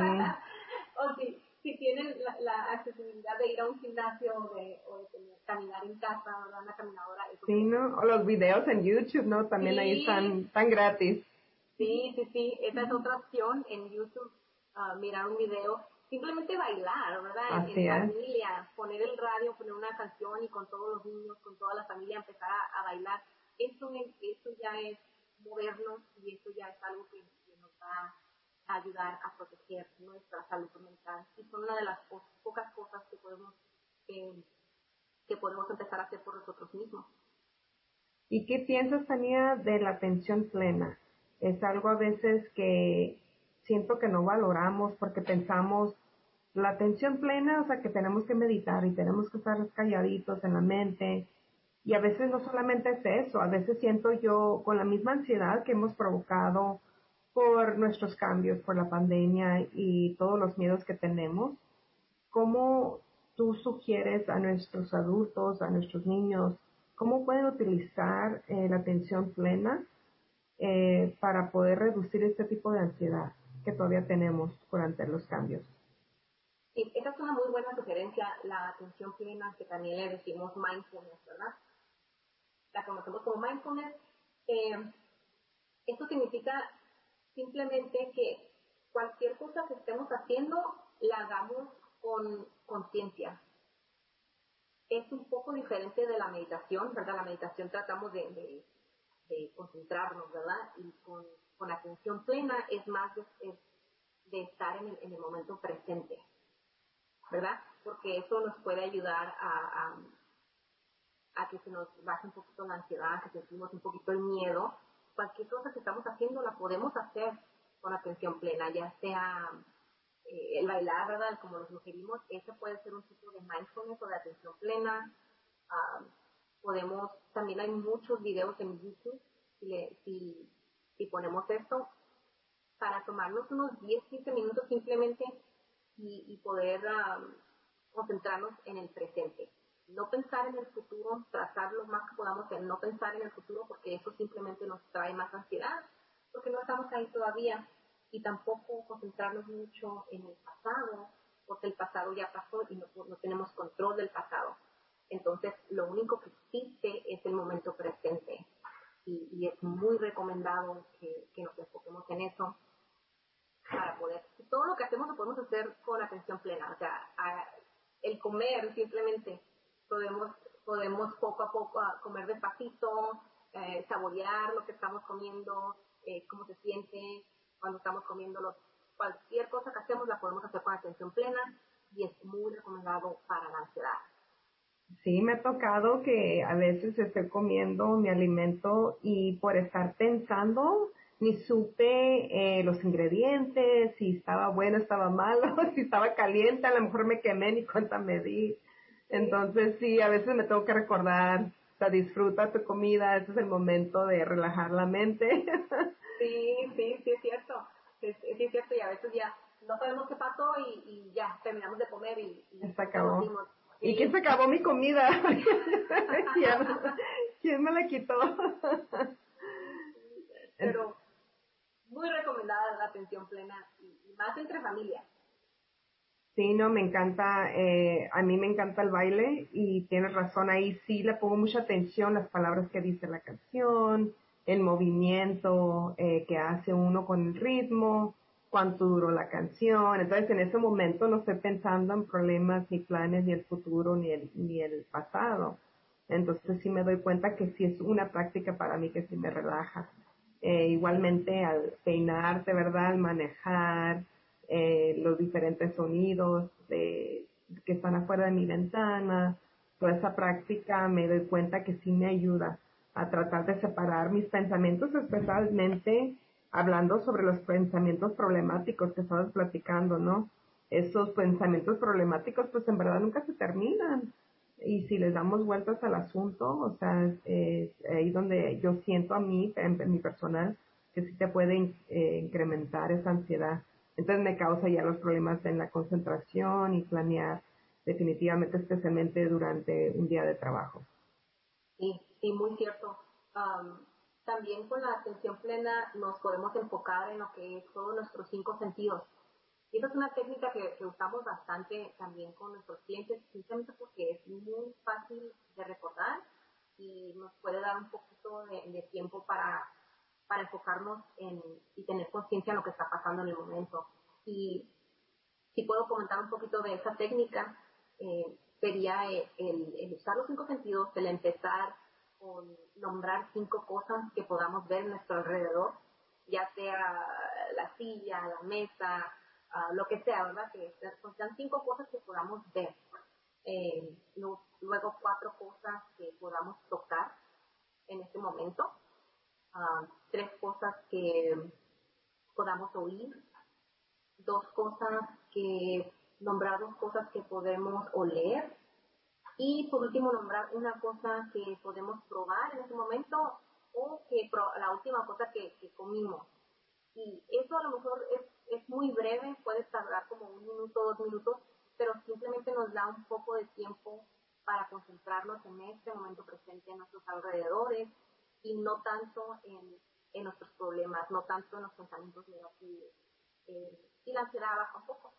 C: o si, si tienen la, la accesibilidad de ir a un gimnasio o de, o de tener, caminar en casa, ¿verdad?, una caminadora. Eso
B: sí, ¿no? O los videos en YouTube, ¿no? También
C: sí.
B: ahí están tan gratis.
C: Sí, sí, sí, esa es otra opción en YouTube, uh, mirar un video, simplemente bailar, ¿verdad? En,
B: Así
C: en
B: es.
C: familia, poner el radio, poner una canción y con todos los niños, con toda la familia empezar a, a bailar. Eso, es, eso ya es movernos y eso ya es algo que, que nos va a ayudar a proteger nuestra salud mental. Y son una de las po pocas cosas que podemos, eh, que podemos empezar a hacer por nosotros mismos.
B: ¿Y qué piensas, Tania, de la atención plena? Es algo a veces que siento que no valoramos porque pensamos la atención plena, o sea, que tenemos que meditar y tenemos que estar calladitos en la mente. Y a veces no solamente es eso, a veces siento yo con la misma ansiedad que hemos provocado por nuestros cambios, por la pandemia y todos los miedos que tenemos, ¿cómo tú sugieres a nuestros adultos, a nuestros niños, cómo pueden utilizar eh, la atención plena eh, para poder reducir este tipo de ansiedad que todavía tenemos durante los cambios?
C: Sí, esa es una muy buena sugerencia, la atención plena, que también le decimos mindfulness, ¿verdad? La conocemos como mindfulness. Eh, esto significa simplemente que cualquier cosa que estemos haciendo la hagamos con conciencia. Es un poco diferente de la meditación, ¿verdad? La meditación tratamos de, de, de concentrarnos, ¿verdad? Y con, con atención plena es más de, es de estar en el, en el momento presente, ¿verdad? Porque eso nos puede ayudar a, a, a que se nos baje un poquito la ansiedad, que sentimos un poquito el miedo. Cualquier cosa que estamos haciendo la podemos hacer con atención plena, ya sea eh, el, bailar, ¿verdad? Como lo sugerimos, ese puede ser un tipo de mindfulness o de atención plena. Um, podemos, también hay muchos videos en YouTube, si, le, si, si ponemos esto, para tomarnos unos diez, quince minutos simplemente y, y poder um, concentrarnos en el presente. No pensar en el futuro, tratar lo más que podamos en no pensar en el futuro, porque eso simplemente nos trae más ansiedad, porque no estamos ahí todavía, y tampoco concentrarnos mucho en el pasado, porque el pasado ya pasó y no, no tenemos control del pasado. Entonces, lo único que existe es el momento presente, y, y es muy recomendado que, que nos enfoquemos en eso para poder, todo lo que hacemos lo podemos hacer con atención plena, o sea, a, el comer simplemente, podemos, podemos poco a poco comer despacito, eh, saborear lo que estamos comiendo, eh, cómo se siente cuando estamos comiéndolo. Cualquier cosa que hacemos la podemos hacer con atención plena y es muy recomendado para la ansiedad.
B: Sí, me ha tocado que a veces estoy comiendo mi alimento y por estar pensando ni supe eh, los ingredientes, si estaba bueno, estaba malo, si estaba caliente, a lo mejor me quemé, ni cuenta me di. Entonces sí, a veces me tengo que recordar, o sea, disfruta tu comida, ese es el momento de relajar la mente.
C: Sí, sí, sí es cierto, sí, sí es cierto, y a veces ya no sabemos qué pasó y, y ya terminamos de comer y, y
B: se acabó.
C: Decimos, sí.
B: ¿Y quién se acabó mi comida? ¿Quién, ¿Quién me la quitó?
C: Pero muy recomendada la atención plena y, y más entre familia.
B: Sí, no, me encanta, eh, a mí me encanta el baile y tienes razón, ahí sí le pongo mucha atención las palabras que dice la canción, el movimiento eh, que hace uno con el ritmo, cuánto duró la canción. Entonces, en ese momento no estoy pensando en problemas, ni planes, ni el futuro, ni el, ni el pasado. Entonces, sí me doy cuenta que sí es una práctica para mí que sí me relaja. Eh, igualmente, al peinarte, ¿verdad? Al manejar, eh, los diferentes sonidos de, que están afuera de mi ventana, toda esa práctica me doy cuenta que sí me ayuda a tratar de separar mis pensamientos, especialmente hablando sobre los pensamientos problemáticos que estabas platicando, ¿no? Esos pensamientos problemáticos pues en verdad nunca se terminan. Y si les damos vueltas al asunto, o sea, es, es ahí donde yo siento a mí, en, en mi personal, que sí te puede eh, incrementar esa ansiedad. Entonces me causa ya los problemas en la concentración y planear definitivamente, especialmente durante un día de trabajo.
C: Sí, sí, muy cierto. Um, también con la atención plena nos podemos enfocar en lo que es todos nuestros cinco sentidos. Y esa es una técnica que, que usamos bastante también con nuestros clientes, simplemente porque es muy fácil de recordar y nos puede dar un poquito de, de tiempo para, para enfocarnos en, y tener conciencia en lo que está pasando en el momento. Y si puedo comentar un poquito de esa técnica, eh, sería el, el usar los cinco sentidos, el empezar con nombrar cinco cosas que podamos ver en nuestro alrededor, ya sea la silla, la mesa, uh, lo que sea, ¿verdad? Que sean cinco cosas que podamos ver. Eh, lo, luego cuatro cosas que podamos tocar en este momento. Uh, tres cosas que podamos oír. Dos cosas que, nombrar dos cosas que podemos oler. Y por último, nombrar una cosa que podemos probar en ese momento o que pro, la última cosa que, que comimos. Y eso a lo mejor es, es muy breve, puede tardar como un minuto, dos minutos, pero simplemente nos da un poco de tiempo para concentrarnos en este momento presente, en nuestros alrededores y no tanto en, en nuestros problemas, no tanto en los pensamientos negativos. Eh, y la ansiedad baja un poco.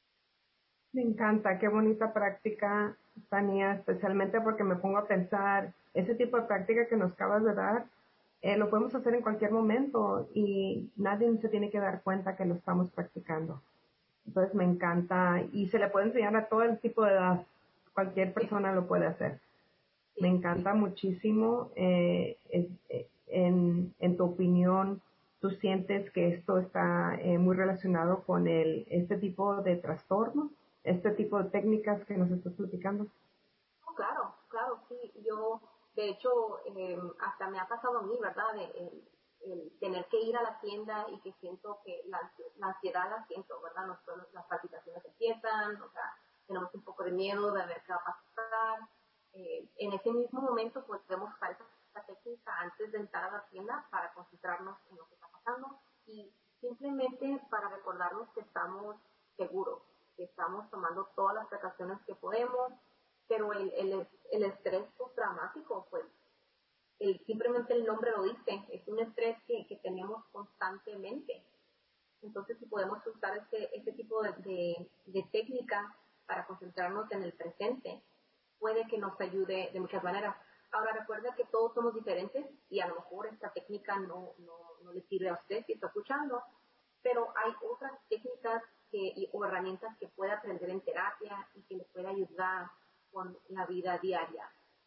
B: Me encanta, qué bonita práctica, Tania, especialmente porque me pongo a pensar, ese tipo de práctica que nos acabas de dar, eh, lo podemos hacer en cualquier momento y nadie se tiene que dar cuenta que lo estamos practicando. Entonces me encanta y se le puede enseñar a todo el tipo de edad, cualquier persona lo puede hacer. Me encanta muchísimo, eh, eh, en, en tu opinión, ¿tú sientes que esto está eh, muy relacionado con el, este tipo de trastorno, este tipo de técnicas que nos estás platicando?
C: Oh, claro, claro, sí. Yo, de hecho, eh, hasta me ha pasado a mí, ¿verdad? De, el, el tener que ir a la tienda y que siento que la, la ansiedad la siento, ¿verdad? Los, las palpitaciones del necesitan, o sea, tenemos un poco de miedo de ver qué va a pasar. Eh, en ese mismo momento pues, podemos usar esa técnica antes de entrar a la tienda para concentrarnos en lo que está pasando y simplemente para recordarnos que estamos seguros, que estamos tomando todas las precauciones que podemos, pero el, el, el estrés postraumático, pues, el, simplemente el nombre lo dice, es un estrés que, que tenemos constantemente. Entonces, si podemos usar este, este tipo de, de, de técnica para concentrarnos en el presente, puede que nos ayude de muchas maneras. Ahora, recuerda que todos somos diferentes y a lo mejor esta técnica no, no, no le sirve a usted si está escuchando, pero hay otras técnicas que, o herramientas que puede aprender en terapia y que le puede ayudar con la vida diaria.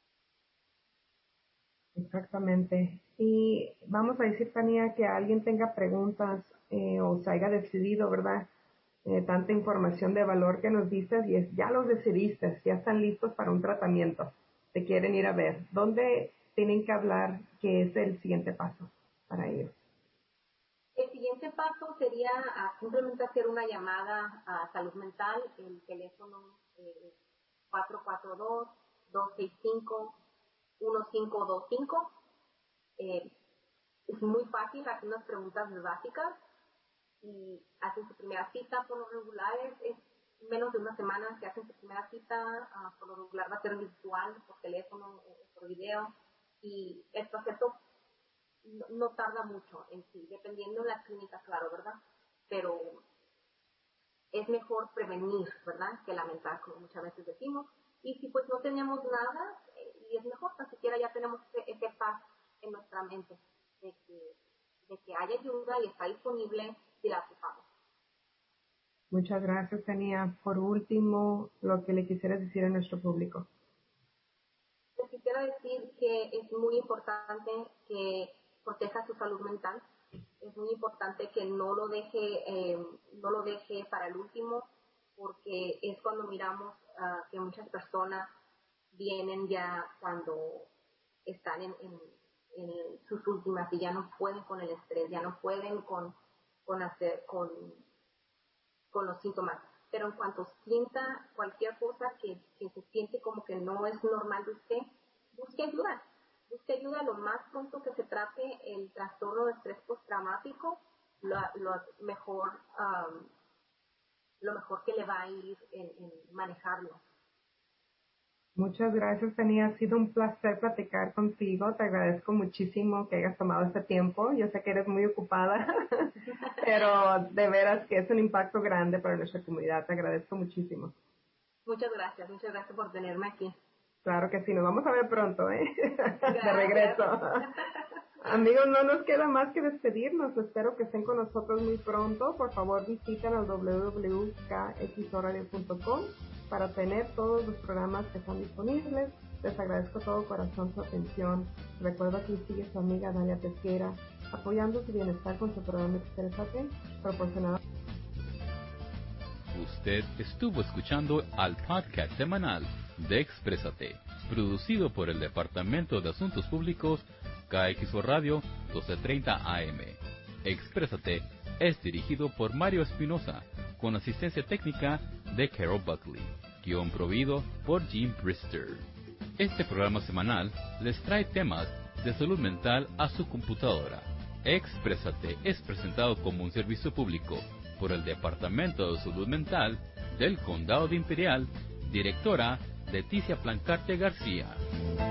B: Exactamente. Y vamos a decir, Tania, que alguien tenga preguntas eh, o se haya decidido, ¿verdad? Eh, tanta información de valor que nos dices y es, ya los decidiste, ya están listos para un tratamiento, te quieren ir a ver. ¿Dónde tienen que hablar? ¿Qué es el siguiente paso para ellos?
C: El siguiente paso sería uh, simplemente hacer una llamada a salud mental. El teléfono eh, cuatro cuatro dos, dos seis cinco, uno cinco dos cinco. Eh, es muy fácil, hacer unas preguntas básicas y hacen su primera cita. Por lo regular es, es menos de una semana que hacen su primera cita. Uh, por lo regular va a ser virtual, por teléfono o por video, y el proceso no, no tarda mucho en sí, dependiendo de la clínica, claro, ¿verdad? Pero es mejor prevenir, ¿verdad?, que lamentar, como muchas veces decimos. Y si pues no tenemos nada, eh, y es mejor, tan siquiera ya tenemos ese, ese paz en nuestra mente de que, de que hay ayuda y está disponible si la ocupamos.
B: Muchas gracias, Tania. Por último, lo que le quisiera decir a nuestro público.
C: Les quisiera decir que es muy importante que proteja su salud mental. Es muy importante que no lo deje, eh, no lo deje para el último, porque es cuando miramos uh, que muchas personas vienen ya cuando están en, en, en sus últimas y ya no pueden con el estrés, ya no pueden con, con, hacer, con, con los síntomas. Pero en cuanto sienta cualquier cosa que, que se siente como que no es normal de usted, busque ayuda. Busque ayuda lo más pronto que se trate el trastorno de estrés postraumático, lo, lo mejor um, lo mejor que le va a ir en, en manejarlo.
B: Muchas gracias, Tania. Ha sido un placer platicar contigo. Te agradezco muchísimo que hayas tomado este tiempo. Yo sé que eres muy ocupada, pero de veras que es un impacto grande para nuestra comunidad. Te agradezco muchísimo.
C: Muchas gracias. Muchas gracias por tenerme aquí.
B: Claro que sí. Nos vamos a ver pronto, ¿eh?
C: Gracias.
B: De regreso. Amigos, no nos queda más que despedirnos. Espero que estén con nosotros muy pronto. Por favor, visiten al doble u doble u doble u punto k x o radio punto com para tener todos los programas que están disponibles. Les agradezco de todo corazón su atención. Recuerda que sigue su amiga Dalia Pesquera, apoyando su bienestar con su programa Exprésate, proporcionado.
A: Usted estuvo escuchando al podcast semanal de Exprésate, producido por el Departamento de Asuntos Públicos K X O Radio doce treinta A M. Exprésate es dirigido por Mario Espinosa, con asistencia técnica de Carol Buckley, guión provido por Jim Brister. Este programa semanal les trae temas de salud mental a su computadora. Exprésate es presentado como un servicio público por el Departamento de Salud Mental del Condado de Imperial, directora Leticia Plancarte García.